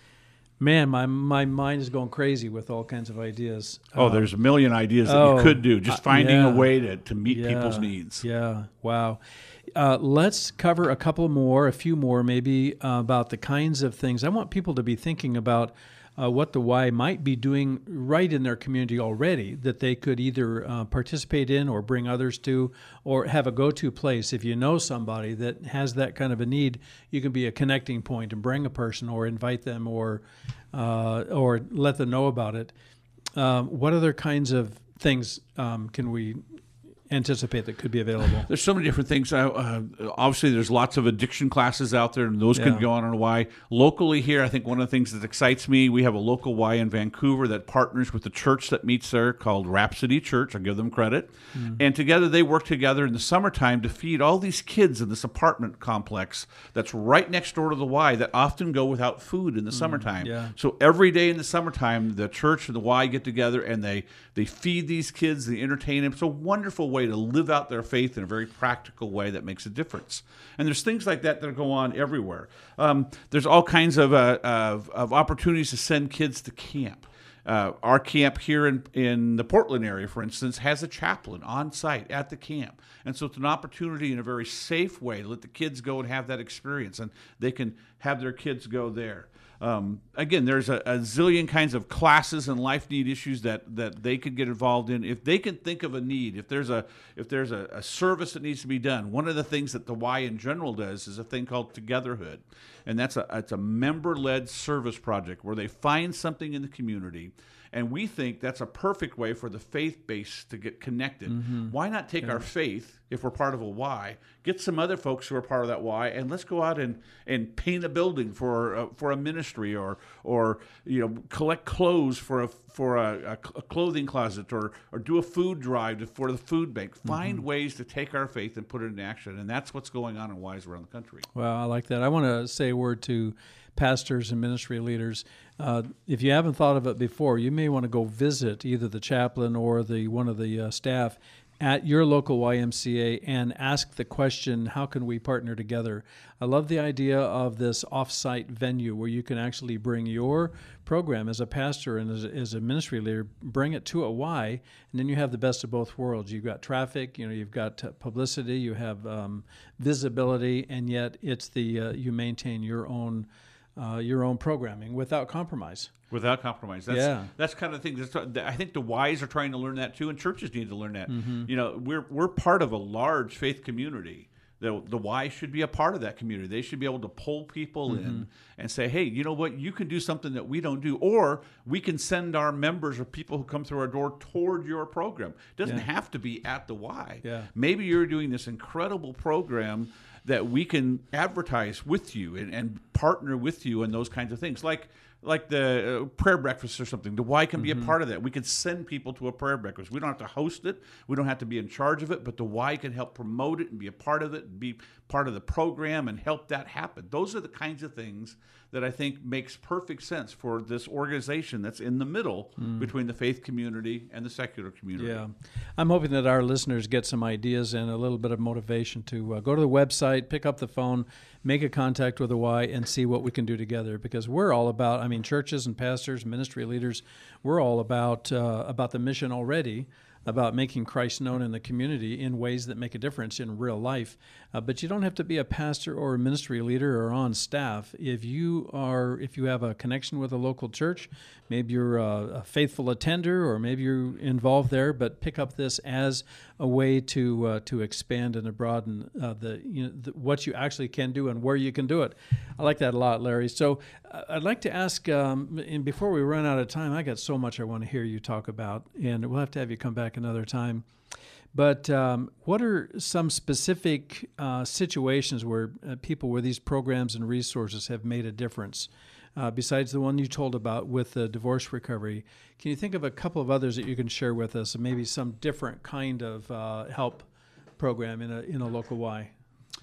Man, my my mind is going crazy with all kinds of ideas. Oh, Um, there's a million ideas that oh, you could do. Just finding uh, a yeah. way to, to meet Yeah, people's needs. Yeah, wow. Uh, let's cover a couple more, a few more maybe, uh, about the kinds of things. I want people to be thinking about uh, what the Y might be doing right in their community already that they could either uh, participate in or bring others to or have a go-to place. If you know somebody that has that kind of a need, you can be a connecting point and bring a person or invite them or, uh, or let them know about it. Um, what other kinds of things um, can we anticipate that could be available? There's so many different things. Uh, uh, obviously, there's lots of addiction classes out there, and those Yeah. can go on on a Y. Locally here, I think one of the things that excites me, we have a local Y in Vancouver that partners with the church that meets there called Rhapsody Church. I'll give them credit. Mm. And together, they work together in the summertime to feed all these kids in this apartment complex that's right next door to the Y that often go without food in the mm. summertime. Yeah. So every day in the summertime, the church and the Y get together, and they, they feed these kids, they entertain them. It's a wonderful way to live out their faith in a very practical way that makes a difference. And there's things like that that go on everywhere. Um, there's all kinds of, uh, of, of opportunities to send kids to camp. Uh, our camp here in, in the Portland area, for instance, has a chaplain on site at the camp. And so it's an opportunity in a very safe way to let the kids go and have that experience, and they can have their kids go there. Um, again, there's a, a zillion kinds of classes and life need issues that, that they could get involved in. If they can think of a need, if there's a if there's a, a service that needs to be done, one of the things that the Y in general does is a thing called Togetherhood, and that's a it's a member-led service project where they find something in the community. And we think that's a perfect way for the faith base to get connected. Mm-hmm. Why not take yeah. our faith, if we're part of a Y, get some other folks who are part of that Y, and let's go out and, and paint a building for uh, for a ministry, or or you know collect clothes for a for a, a clothing closet, or or do a food drive for the food bank. Find mm-hmm. ways to take our faith and put it in action, and that's what's going on in Ys around the country. Well, I like that. I want to say a word to pastors and ministry leaders. Uh, if you haven't thought of it before, you may want to go visit either the chaplain or the one of the uh, staff at your local Y M C A and ask the question, how can we partner together? I love the idea of this off-site venue where you can actually bring your program as a pastor and as a, as a ministry leader, bring it to a Y, and then you have the best of both worlds. You've got traffic, you know, you've got publicity, you have um, visibility, and yet it's the uh, you maintain your own Uh, your own programming without compromise. Without compromise. That's, yeah. that's kind of the thing. That's, I think the Ys are trying to learn that too, and churches need to learn that. Mm-hmm. You know, we're we're part of a large faith community. The, the Y should be a part of that community. They should be able to pull people mm-hmm. in and say, hey, you know what, you can do something that we don't do, or we can send our members or people who come through our door toward your program. It doesn't yeah. have to be at the Y. Yeah. Maybe you're doing this incredible program that we can advertise with you and, and partner with you and those kinds of things, like like the uh, prayer breakfast or something. The Y can be mm-hmm. a part of that. We can send people to a prayer breakfast. We don't have to host it. We don't have to be in charge of it, but the Y can help promote it and be a part of it and be part of the program and help that happen. Those are the kinds of things that I think makes perfect sense for this organization that's in the middle mm. between the faith community and the secular community. Yeah. I'm hoping that our listeners get some ideas and a little bit of motivation to uh, go to the website, pick up the phone, make a contact with the Y, and see what we can do together, because we're all about, I mean, churches and pastors, ministry leaders, we're all about uh, about the mission already, about making Christ known in the community in ways that make a difference in real life. Uh, but you don't have to be a pastor or a ministry leader or on staff. If you are, if you have a connection with a local church, maybe you're a, a faithful attender, or maybe you're involved there, but pick up this as a way to uh, to expand and to broaden uh, the, you know, the what you actually can do and where you can do it. I like that a lot, Larry. So uh, I'd like to ask, um, and before we run out of time, I got so much I want to hear you talk about, and we'll have to have you come back another time. But um, what are some specific uh, situations where uh, people, where these programs and resources have made a difference? Uh, besides the one you told about with the divorce recovery, can you think of a couple of others that you can share with us, and maybe some different kind of uh, help program in a in a local Y?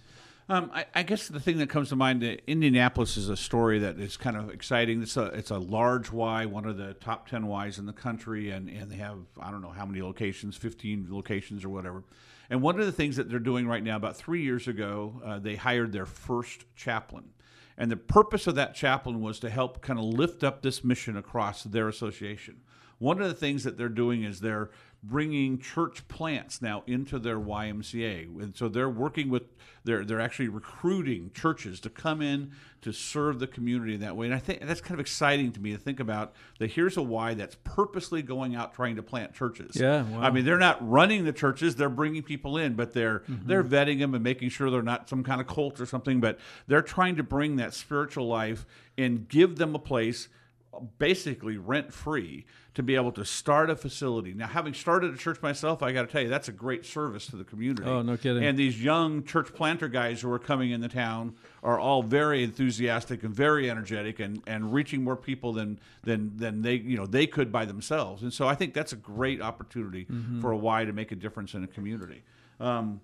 Um, I, I guess the thing that comes to mind, uh, Indianapolis is a story that is kind of exciting. It's a it's a large Y, one of the top ten Ys in the country, and, and they have, I don't know how many locations, fifteen locations or whatever. And one of the things that they're doing right now, about three years ago, uh, they hired their first chaplain. And the purpose of that chaplain was to help kind of lift up this mission across their association. One of the things that they're doing is they're bringing church plants now into their Y M C A. And so they're working with, they're, they're actually recruiting churches to come in to serve the community in that way. And I think that's kind of exciting to me to think about that here's a Y that's purposely going out trying to plant churches. Yeah, wow. I mean, they're not running the churches, they're bringing people in, but they're Mm-hmm. they're vetting them and making sure they're not some kind of cult or something, but they're trying to bring that spiritual life and give them a place basically rent-free to be able to start a facility. Now, having started a church myself, I got to tell you, that's a great service to the community. Oh, no kidding. And these young church planter guys who are coming in the town are all very enthusiastic and very energetic and, and reaching more people than than than they you know they could by themselves. And so I think that's a great opportunity Mm-hmm. for a Y to make a difference in a community. Um,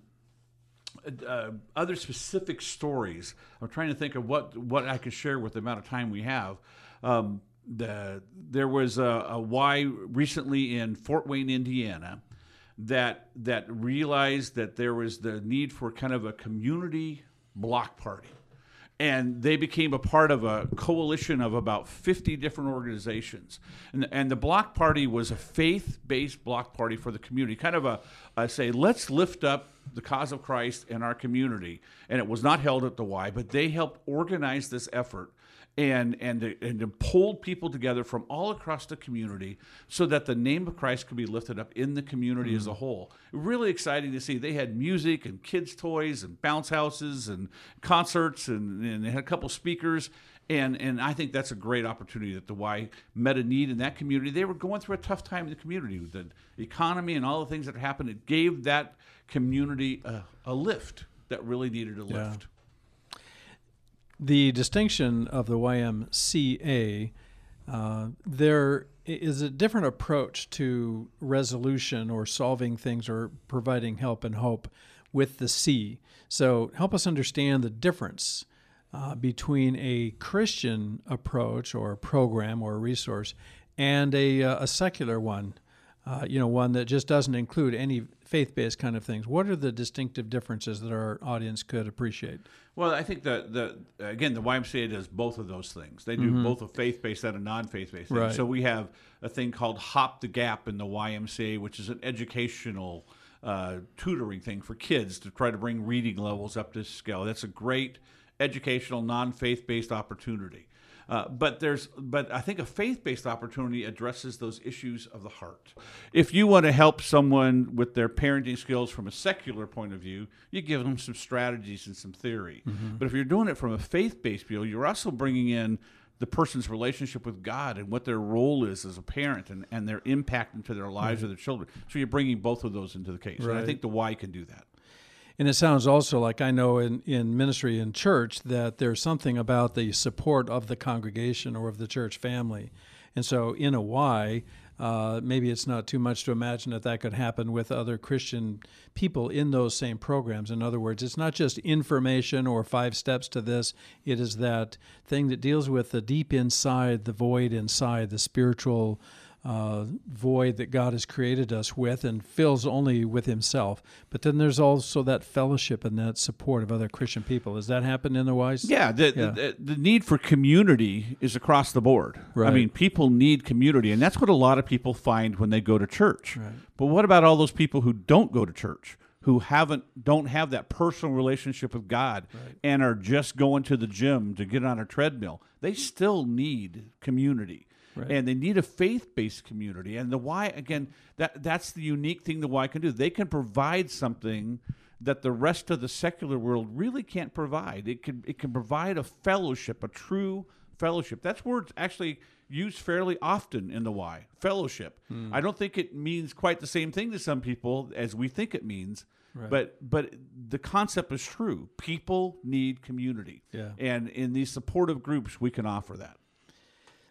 Uh, other specific stories. I'm trying to think of what, what I could share with the amount of time we have. Um, the, there was a, a Y recently in Fort Wayne, Indiana, that that realized that there was the need for kind of a community block party. And they became a part of a coalition of about fifty different organizations. And, and the block party was a faith-based block party for the community, kind of a, a say, let's lift up the cause of Christ in our community. And it was not held at the Y, but they helped organize this effort and and and to pulled people together from all across the community so that the name of Christ could be lifted up in the community mm-hmm. as a whole. Really exciting to see. They had music and kids' toys and bounce houses and concerts, and, and they had a couple speakers. And and I think that's a great opportunity that the Y met a need in that community. They were going through a tough time in the community with the economy and all the things that happened. It gave that community a, a lift that really needed a Yeah. lift. The distinction of the Y M C A, uh, there is a different approach to resolution or solving things or providing help and hope with the C. So help us understand the difference uh, between a Christian approach or a program or a resource and a, uh, a secular one, uh, you know, one that just doesn't include any faith-based kind of things. What are the distinctive differences that our audience could appreciate? Well, I think that the again the Y M C A does both of those things. They do mm-hmm. both a faith-based and a non-faith-based thing. Right. So we have a thing called Hop the Gap in the Y M C A, which is an educational uh, tutoring thing for kids to try to bring reading levels up to scale. That's a great educational non-faith-based opportunity. Uh, but there's, but I think a faith-based opportunity addresses those issues of the heart. If you want to help someone with their parenting skills from a secular point of view, you give them some strategies and some theory. Mm-hmm. But if you're doing it from a faith-based view, you're also bringing in the person's relationship with God and what their role is as a parent and, and their impact into their lives mm-hmm. or their children. So you're bringing both of those into the case. Right. And I think the Y can do that. And it sounds also like I know in, in ministry in church that there's something about the support of the congregation or of the church family. And so in a Y, uh, maybe it's not too much to imagine that that could happen with other Christian people in those same programs. In other words, it's not just information or five steps to this. It is that thing that deals with the deep inside, the void inside, the spiritual Uh, void that God has created us with and fills only with himself. But then there's also that fellowship and that support of other Christian people. Does that happen in the Y's? Yeah, the, yeah. The, the need for community is across the board. Right. I mean, people need community, and that's what a lot of people find when they go to church. Right. But what about all those people who don't go to church, who haven't, don't have that personal relationship with God right. and are just going to the gym to get on a treadmill? They still need community. Right. And they need a faith-based community. And the Y, again, that that's the unique thing the Y can do. They can provide something that the rest of the secular world really can't provide. It can it can provide a fellowship, a true fellowship. That's word actually used fairly often in the Y, fellowship. Hmm. I don't think it means quite the same thing to some people as we think it means. Right. But but the concept is true. People need community. Yeah. And in these supportive groups, we can offer that.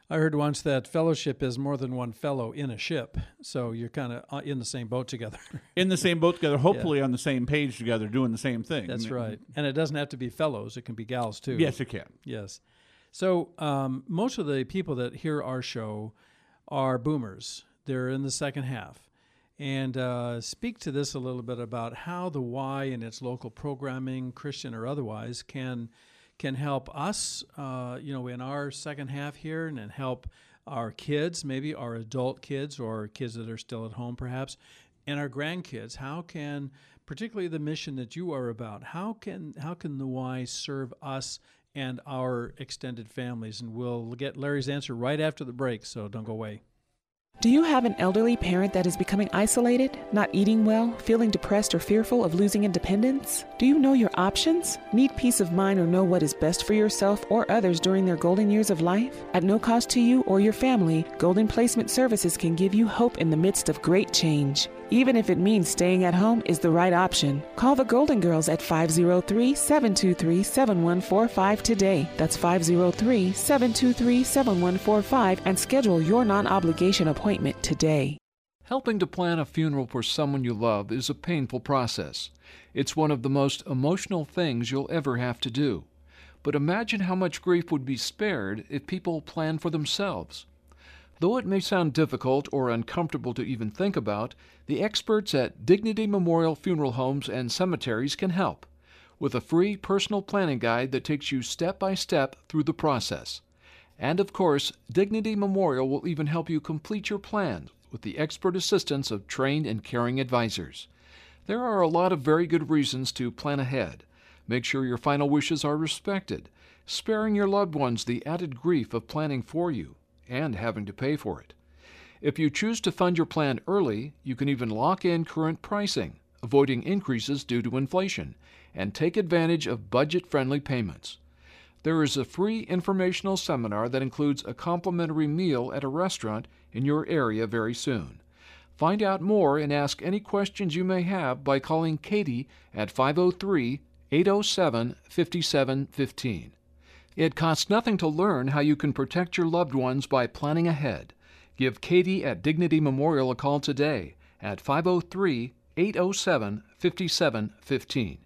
I heard once that fellowship is more than one fellow in a ship, so you're kind of in the same boat together. In the same boat together, hopefully yeah. on the same page together, doing the same thing. That's right. And it doesn't have to be fellows. It can be gals, too. Yes, it can. Yes. So um, most of the people that hear our show are boomers. They're in the second half. And uh, speak to this a little bit about how the Y and its local programming, Christian or otherwise, can can help us, uh, you know, in our second half here, and, and help our kids, maybe our adult kids or kids that are still at home perhaps, and our grandkids. How can, particularly the mission that you are about, how can how can the Y serve us and our extended families? And we'll get Larry's answer right after the break, so don't go away. Do you have an elderly parent that is becoming isolated, not eating well, feeling depressed or fearful of losing independence? Do you know your options? Need peace of mind or know what is best for yourself or others during their golden years of life? At no cost to you or your family, Golden Placement Services can give you hope in the midst of great change. Even if it means staying at home is the right option. Call the Golden Girls at five oh three, seven two three, seven one four five today. That's five oh three, seven two three, seven one four five and schedule your non-obligation appointment today. Helping to plan a funeral for someone you love is a painful process. It's one of the most emotional things you'll ever have to do. But imagine how much grief would be spared if people planned for themselves. Though it may sound difficult or uncomfortable to even think about, the experts at Dignity Memorial Funeral Homes and Cemeteries can help with a free personal planning guide that takes you step by step through the process. And of course, Dignity Memorial will even help you complete your plan with the expert assistance of trained and caring advisors. There are a lot of very good reasons to plan ahead. Make sure your final wishes are respected, sparing your loved ones the added grief of planning for you and having to pay for it. If you choose to fund your plan early, you can even lock in current pricing, avoiding increases due to inflation, and take advantage of budget-friendly payments. There is a free informational seminar that includes a complimentary meal at a restaurant in your area very soon. Find out more and ask any questions you may have by calling Katie at five oh three, eight oh seven, five seven one five. It costs nothing to learn how you can protect your loved ones by planning ahead. Give Katie at Dignity Memorial a call today at five oh three, eight oh seven, five seven one five.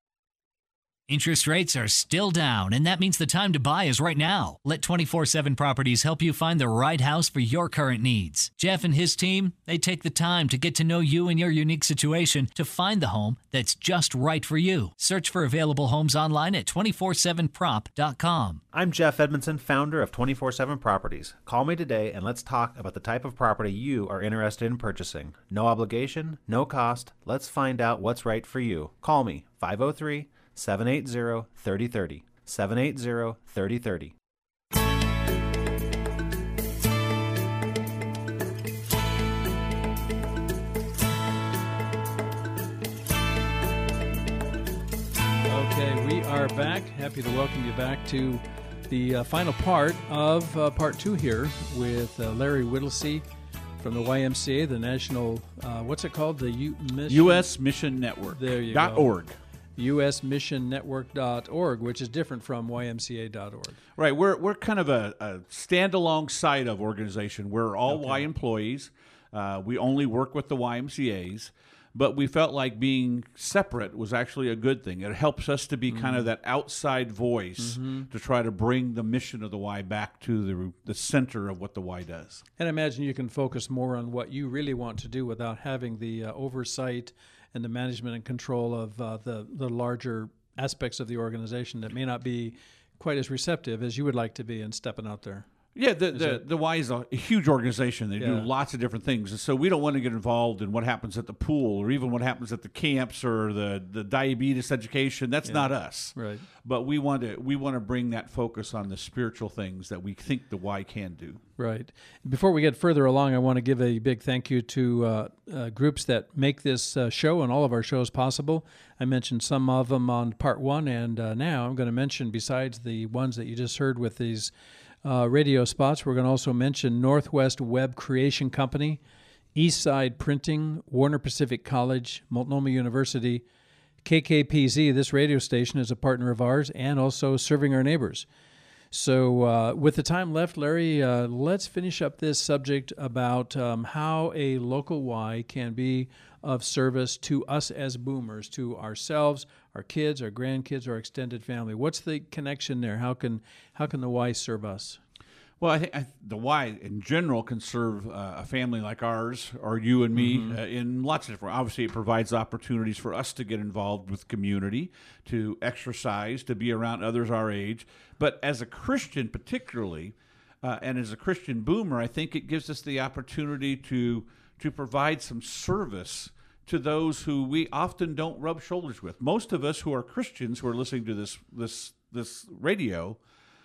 Interest rates are still down, and that means the time to buy is right now. Let twenty-four seven Properties help you find the right house for your current needs. Jeff and his team, they take the time to get to know you and your unique situation to find the home that's just right for you. Search for available homes online at two four seven prop dot com. I'm Jeff Edmondson, founder of twenty-four seven Properties. Call me today and let's talk about the type of property you are interested in purchasing. No obligation, no cost. Let's find out what's right for you. Call me, five oh three, seven eight zero, three oh three oh, seven eight zero, three oh three oh. Okay, we are back. Happy to welcome you back to the uh, final part of uh, part two here with uh, Larry Whittlesey from the Y M C A, the National, uh, what's it called? The U- Mission? U S Mission Network. There you dot go. org. U S mission network dot org, which is different from Y M C A dot org. Right. We're we're kind of a, a stand-along side of organization. We're all Okay. Y employees. Uh, we only work with the Y M C As, but we felt like being separate was actually a good thing. It helps us to be mm-hmm. kind of that outside voice mm-hmm. to try to bring the mission of the Y back to the the center of what the Y does. And I imagine you can focus more on what you really want to do without having the uh, oversight and the management and control of uh, the, the larger aspects of the organization that may not be quite as receptive as you would like to be in stepping out there. Yeah, the the, the Y is a huge organization. They Yeah. do lots of different things. And so we don't want to get involved in what happens at the pool or even what happens at the camps or the, the diabetes education. That's Yeah. not us. Right. But we want to we want to bring that focus on the spiritual things that we think the Y can do. Right. Before we get further along, I want to give a big thank you to uh, uh, groups that make this uh, show and all of our shows possible. I mentioned some of them on part one, and uh, now I'm going to mention, besides the ones that you just heard with these uh, radio spots, we're going to also mention Northwest Web Creation Company, Eastside Printing, Warner Pacific College, Multnomah University, K K P Z. This radio station is a partner of ours, and also Serving Our Neighbors. So uh, with the time left, Larry, uh, let's finish up this subject about um, how a local Y can be of service to us as boomers, to ourselves, our kids, our grandkids, our extended family. What's the connection there? How can how can the Y serve us? Well, I think I, the Y in general can serve uh, a family like ours, or you and me, mm-hmm. uh, in lots of different. Obviously, it provides opportunities for us to get involved with community, to exercise, to be around others our age. But as a Christian, particularly, uh, and as a Christian boomer, I think it gives us the opportunity to to provide some service to those who we often don't rub shoulders with. Most of us who are Christians who are listening to this this this radio,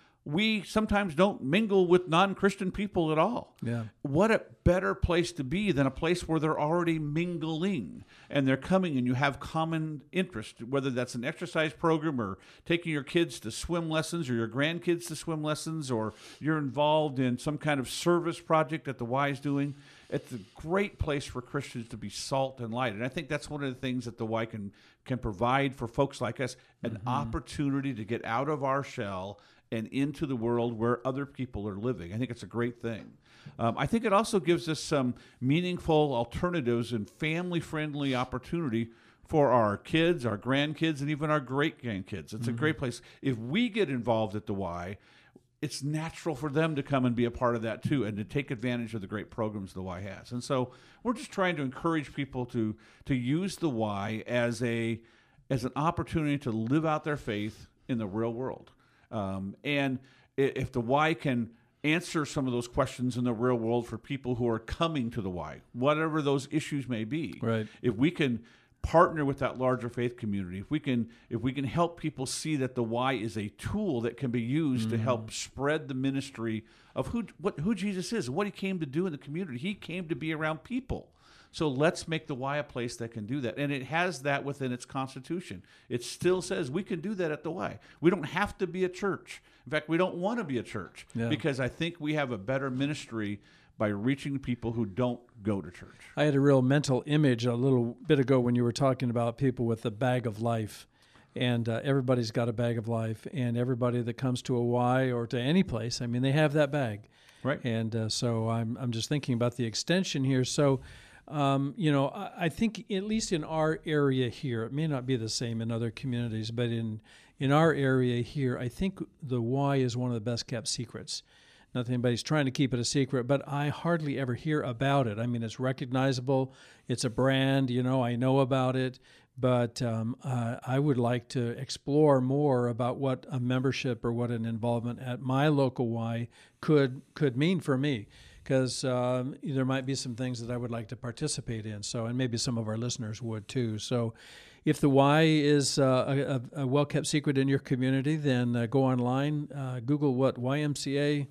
we sometimes don't mingle with non-Christian people at all. Yeah. What a better place to be than a place where they're already mingling and they're coming and you have common interest, whether that's an exercise program or taking your kids to swim lessons or your grandkids to swim lessons, or you're involved in some kind of service project that the Y is doing. It's a great place for Christians to be salt and light. And I think that's one of the things that the Y can, can provide for folks like us, an mm-hmm. opportunity to get out of our shell and into the world where other people are living. I think it's a great thing. Um, I think it also gives us some meaningful alternatives and family-friendly opportunity for our kids, our grandkids, and even our great-grandkids. It's mm-hmm. a great place. If we get involved at the Y, it's natural for them to come and be a part of that too, and to take advantage of the great programs the Y has. And so we're just trying to encourage people to to use the Y as a as an opportunity to live out their faith in the real world. Um, and if the Y can answer some of those questions in the real world for people who are coming to the Y, whatever those issues may be, right. if we can partner with that larger faith community, if we can if we can help people see that the Y is a tool that can be used mm. to help spread the ministry of who what who Jesus is and what he came to do in the community. He came to be around people. So let's make the Y a place that can do that. And it has that within its constitution. It still says we can do that at the Y. We don't have to be a church. In fact, we don't want to be a church yeah. because I think we have a better ministry by reaching people who don't go to church. I had a real mental image a little bit ago when you were talking about people with the bag of life. And uh, everybody's got a bag of life. And everybody that comes to a Y or to any place, I mean, they have that bag. Right. And uh, so I'm I'm just thinking about the extension here. So, um, you know, I, I think at least in our area here, it may not be the same in other communities, but in, in our area here, I think the Y is one of the best kept secrets. Not that anybody's trying to keep it a secret, but I hardly ever hear about it. I mean, it's recognizable. It's a brand, you know, I know about it. But um, uh, I would like to explore more about what a membership or what an involvement at my local Y could could mean for me. Because um, there might be some things that I would like to participate in. So, and maybe some of our listeners would too. So if the Y is uh, a, a well-kept secret in your community, then uh, go online, uh, Google what, Y M C A?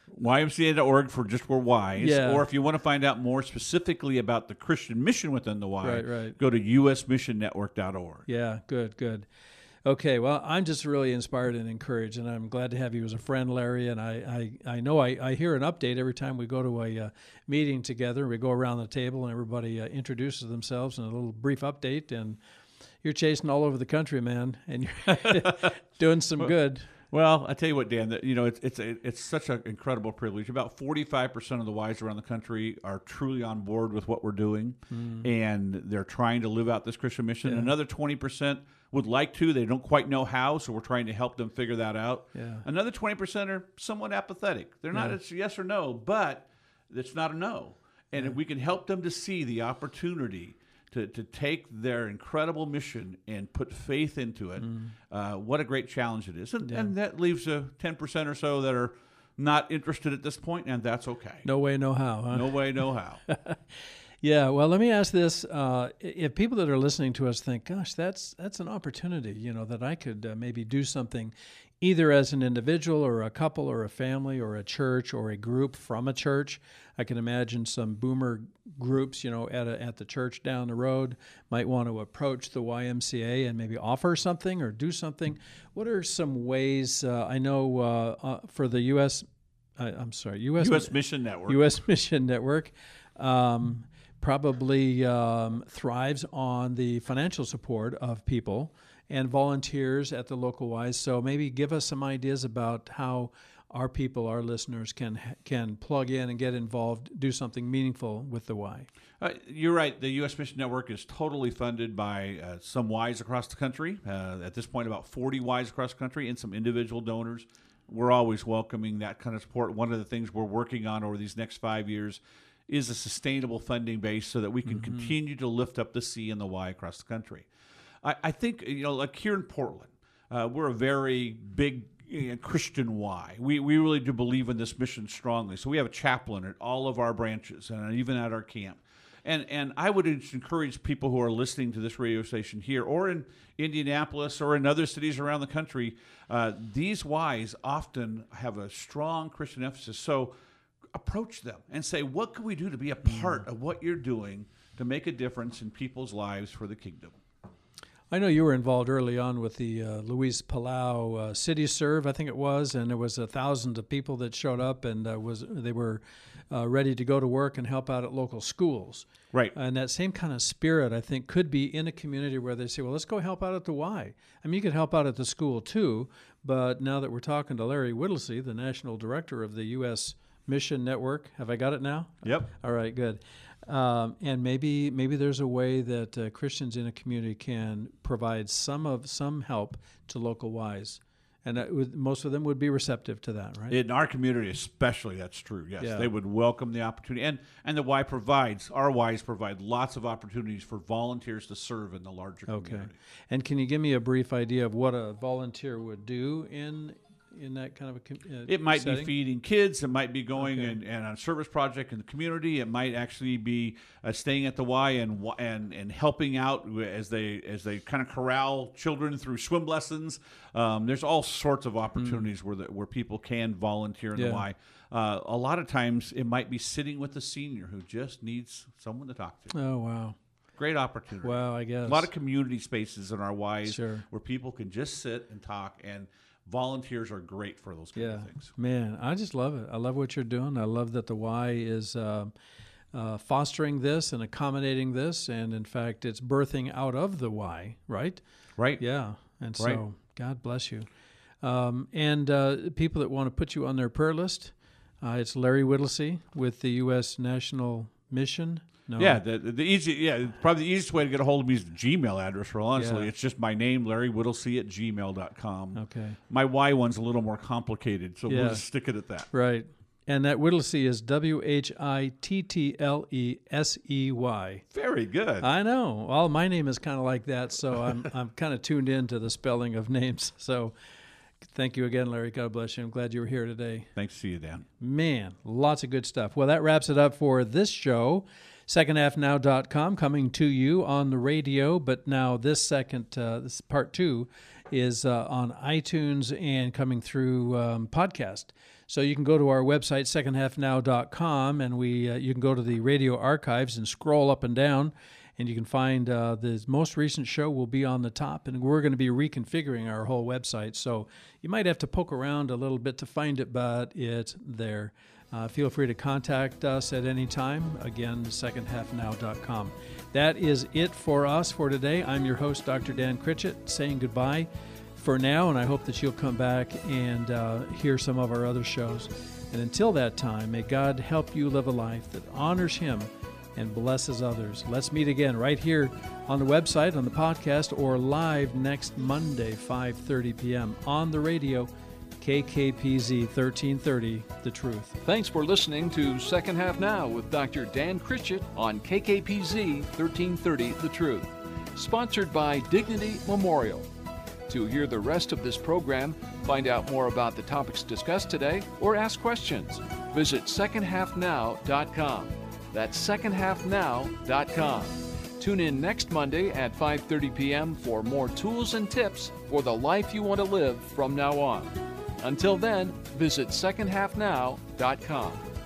Y M C A dot org for just for Ys. Yeah. Or if you want to find out more specifically about the Christian mission within the Y, right, right. go to U S mission network dot org. Yeah, good, good. Okay, well, I'm just really inspired and encouraged, and I'm glad to have you as a friend, Larry. And I, I, I know I, I hear an update every time we go to a uh, meeting together. We go around the table, and everybody uh, introduces themselves and a little brief update. And you're chasing all over the country, man, and you're doing some good. Well, I tell you what, Dan, that, you know, it's it's it's such an incredible privilege. About forty-five percent of the Ys around the country are truly on board with what we're doing, mm. and they're trying to live out this Christian mission. Yeah. Another twenty percent would like to. They don't quite know how, so we're trying to help them figure that out. Yeah. Another twenty percent are somewhat apathetic. They're not, yeah. it's yes or no, but it's not a no. And yeah. if we can help them to see the opportunity To, to take their incredible mission and put faith into it, mm. uh, what a great challenge it is. And, yeah. and that leaves a ten percent or so that are not interested at this point, and that's okay. No way, no how, huh? No way, no how. Yeah, well, let me ask this. Uh, if people that are listening to us think, gosh, that's that's an opportunity, you know, that I could uh, maybe do something either as an individual or a couple or a family or a church or a group from a church. I can imagine some boomer groups, you know, at a, at the church down the road might want to approach the Y M C A and maybe offer something or do something. What are some ways, uh, I know uh, uh, for the U S, uh, I'm sorry, U S U S Mission Network. U S Mission Network um, probably um, thrives on the financial support of people. and volunteers at the local Y. So maybe give us some ideas about how our people, our listeners, can can plug in and get involved, do something meaningful with the Y. Uh, you're right. The U S Mission Network is totally funded by uh, some Ys across the country. Uh, at this point, about forty Ys across the country and some individual donors. We're always welcoming that kind of support. One of the things we're working on over these next five years is a sustainable funding base so that we can mm-hmm. continue to lift up the C and the Y across the country. I, I think, you know, like here in Portland, uh, we're a very big you know, Christian Y. We we really do believe in this mission strongly. So we have a chaplain at all of our branches and even at our camp. And and I would encourage people who are listening to this radio station here or in Indianapolis or in other cities around the country, uh, these Ys often have a strong Christian emphasis. So approach them and say, what can we do to be a part mm. of what you're doing to make a difference in people's lives for the kingdom? I know you were involved early on with the uh, Luis Palau uh, City Serve, I think it was, and there was a thousand of people that showed up, and uh, was they were uh, ready to go to work and help out at local schools. Right. And that same kind of spirit, I think, could be in a community where they say, well, let's go help out at the Y. I mean, you could help out at the school too, but now that we're talking to Larry Whittlesey, the National Director of the U S Mission Network, have I got it now? Yep. All right, good. Um, and maybe maybe there's a way that uh, Christians in a community can provide some of some help to local Ys, and that would, most of them would be receptive to that, right? In our community, especially, that's true. Yes, yeah. They would welcome the opportunity, and and the Y provides our Ys provide lots of opportunities for volunteers to serve in the larger community. Okay. And can you give me a brief idea of what a volunteer would do in? in that kind of a uh, It might setting? be feeding kids. It might be going Okay. and, and on a service project in the community. It might actually be uh, staying at the Y and and and helping out as they as they kind of corral children through swim lessons. Um, there's all sorts of opportunities mm. where the, where people can volunteer in yeah. the Y. Uh, a lot of times it might be sitting with a senior who just needs someone to talk to. Oh, wow. Great opportunity. Wow, I guess. A lot of community spaces in our Ys Sure. where people can just sit and talk, and volunteers are great for those kind yeah. of things. Man, I just love it. I love what you're doing. I love that the Y is uh, uh, fostering this and accommodating this, and in fact, it's birthing out of the Y, right? Right. Yeah, and so Right. God bless you. Um, and uh, people that want to put you on their prayer list, uh, it's Larry Whittlesey with the U S National Mission. No. Yeah, the the easy yeah probably the easiest way to get a hold of me is the Gmail address. For honestly, Yeah. it's just my name, Larry Whittlesey at gmail dot com. Okay. My Y one's a little more complicated, so Yeah. we'll just stick it at that. Right. And that Whittlesey is W H I T T L E S E Y. Very good. I know. Well, my name is kind of like that, so I'm I'm kind of tuned in to the spelling of names. So thank you again, Larry. God bless you. I'm glad you were here today. Thanks to see you, Dan. Man, lots of good stuff. Well, that wraps it up for this show. second half now dot com coming to you on the radio, but now this second, uh, this part two, is uh, on iTunes and coming through um, podcast. So you can go to our website, second half now dot com, and we uh, you can go to the radio archives and scroll up and down, and you can find uh, the most recent show will be on the top, and we're going to be reconfiguring our whole website. So you might have to poke around a little bit to find it, but it's there. Uh, feel free to contact us at any time. Again, second half now dot com. That is it for us for today. I'm your host, Doctor Dan Critchett, saying goodbye for now, and I hope that you'll come back and uh, hear some of our other shows. And until that time, may God help you live a life that honors Him and blesses others. Let's meet again right here on the website, on the podcast, or live next Monday, five thirty p.m. on the radio, K K P Z thirteen thirty, The Truth. Thanks for listening to Second Half Now with Doctor Dan Critchett on K K P Z thirteen thirty The Truth. Sponsored by Dignity Memorial. To hear the rest of this program, find out more about the topics discussed today, or ask questions, visit second half now dot com. That's second half now dot com. Tune in next Monday at five thirty p.m. for more tools and tips for the life you want to live from now on. Until then, visit second half now dot com.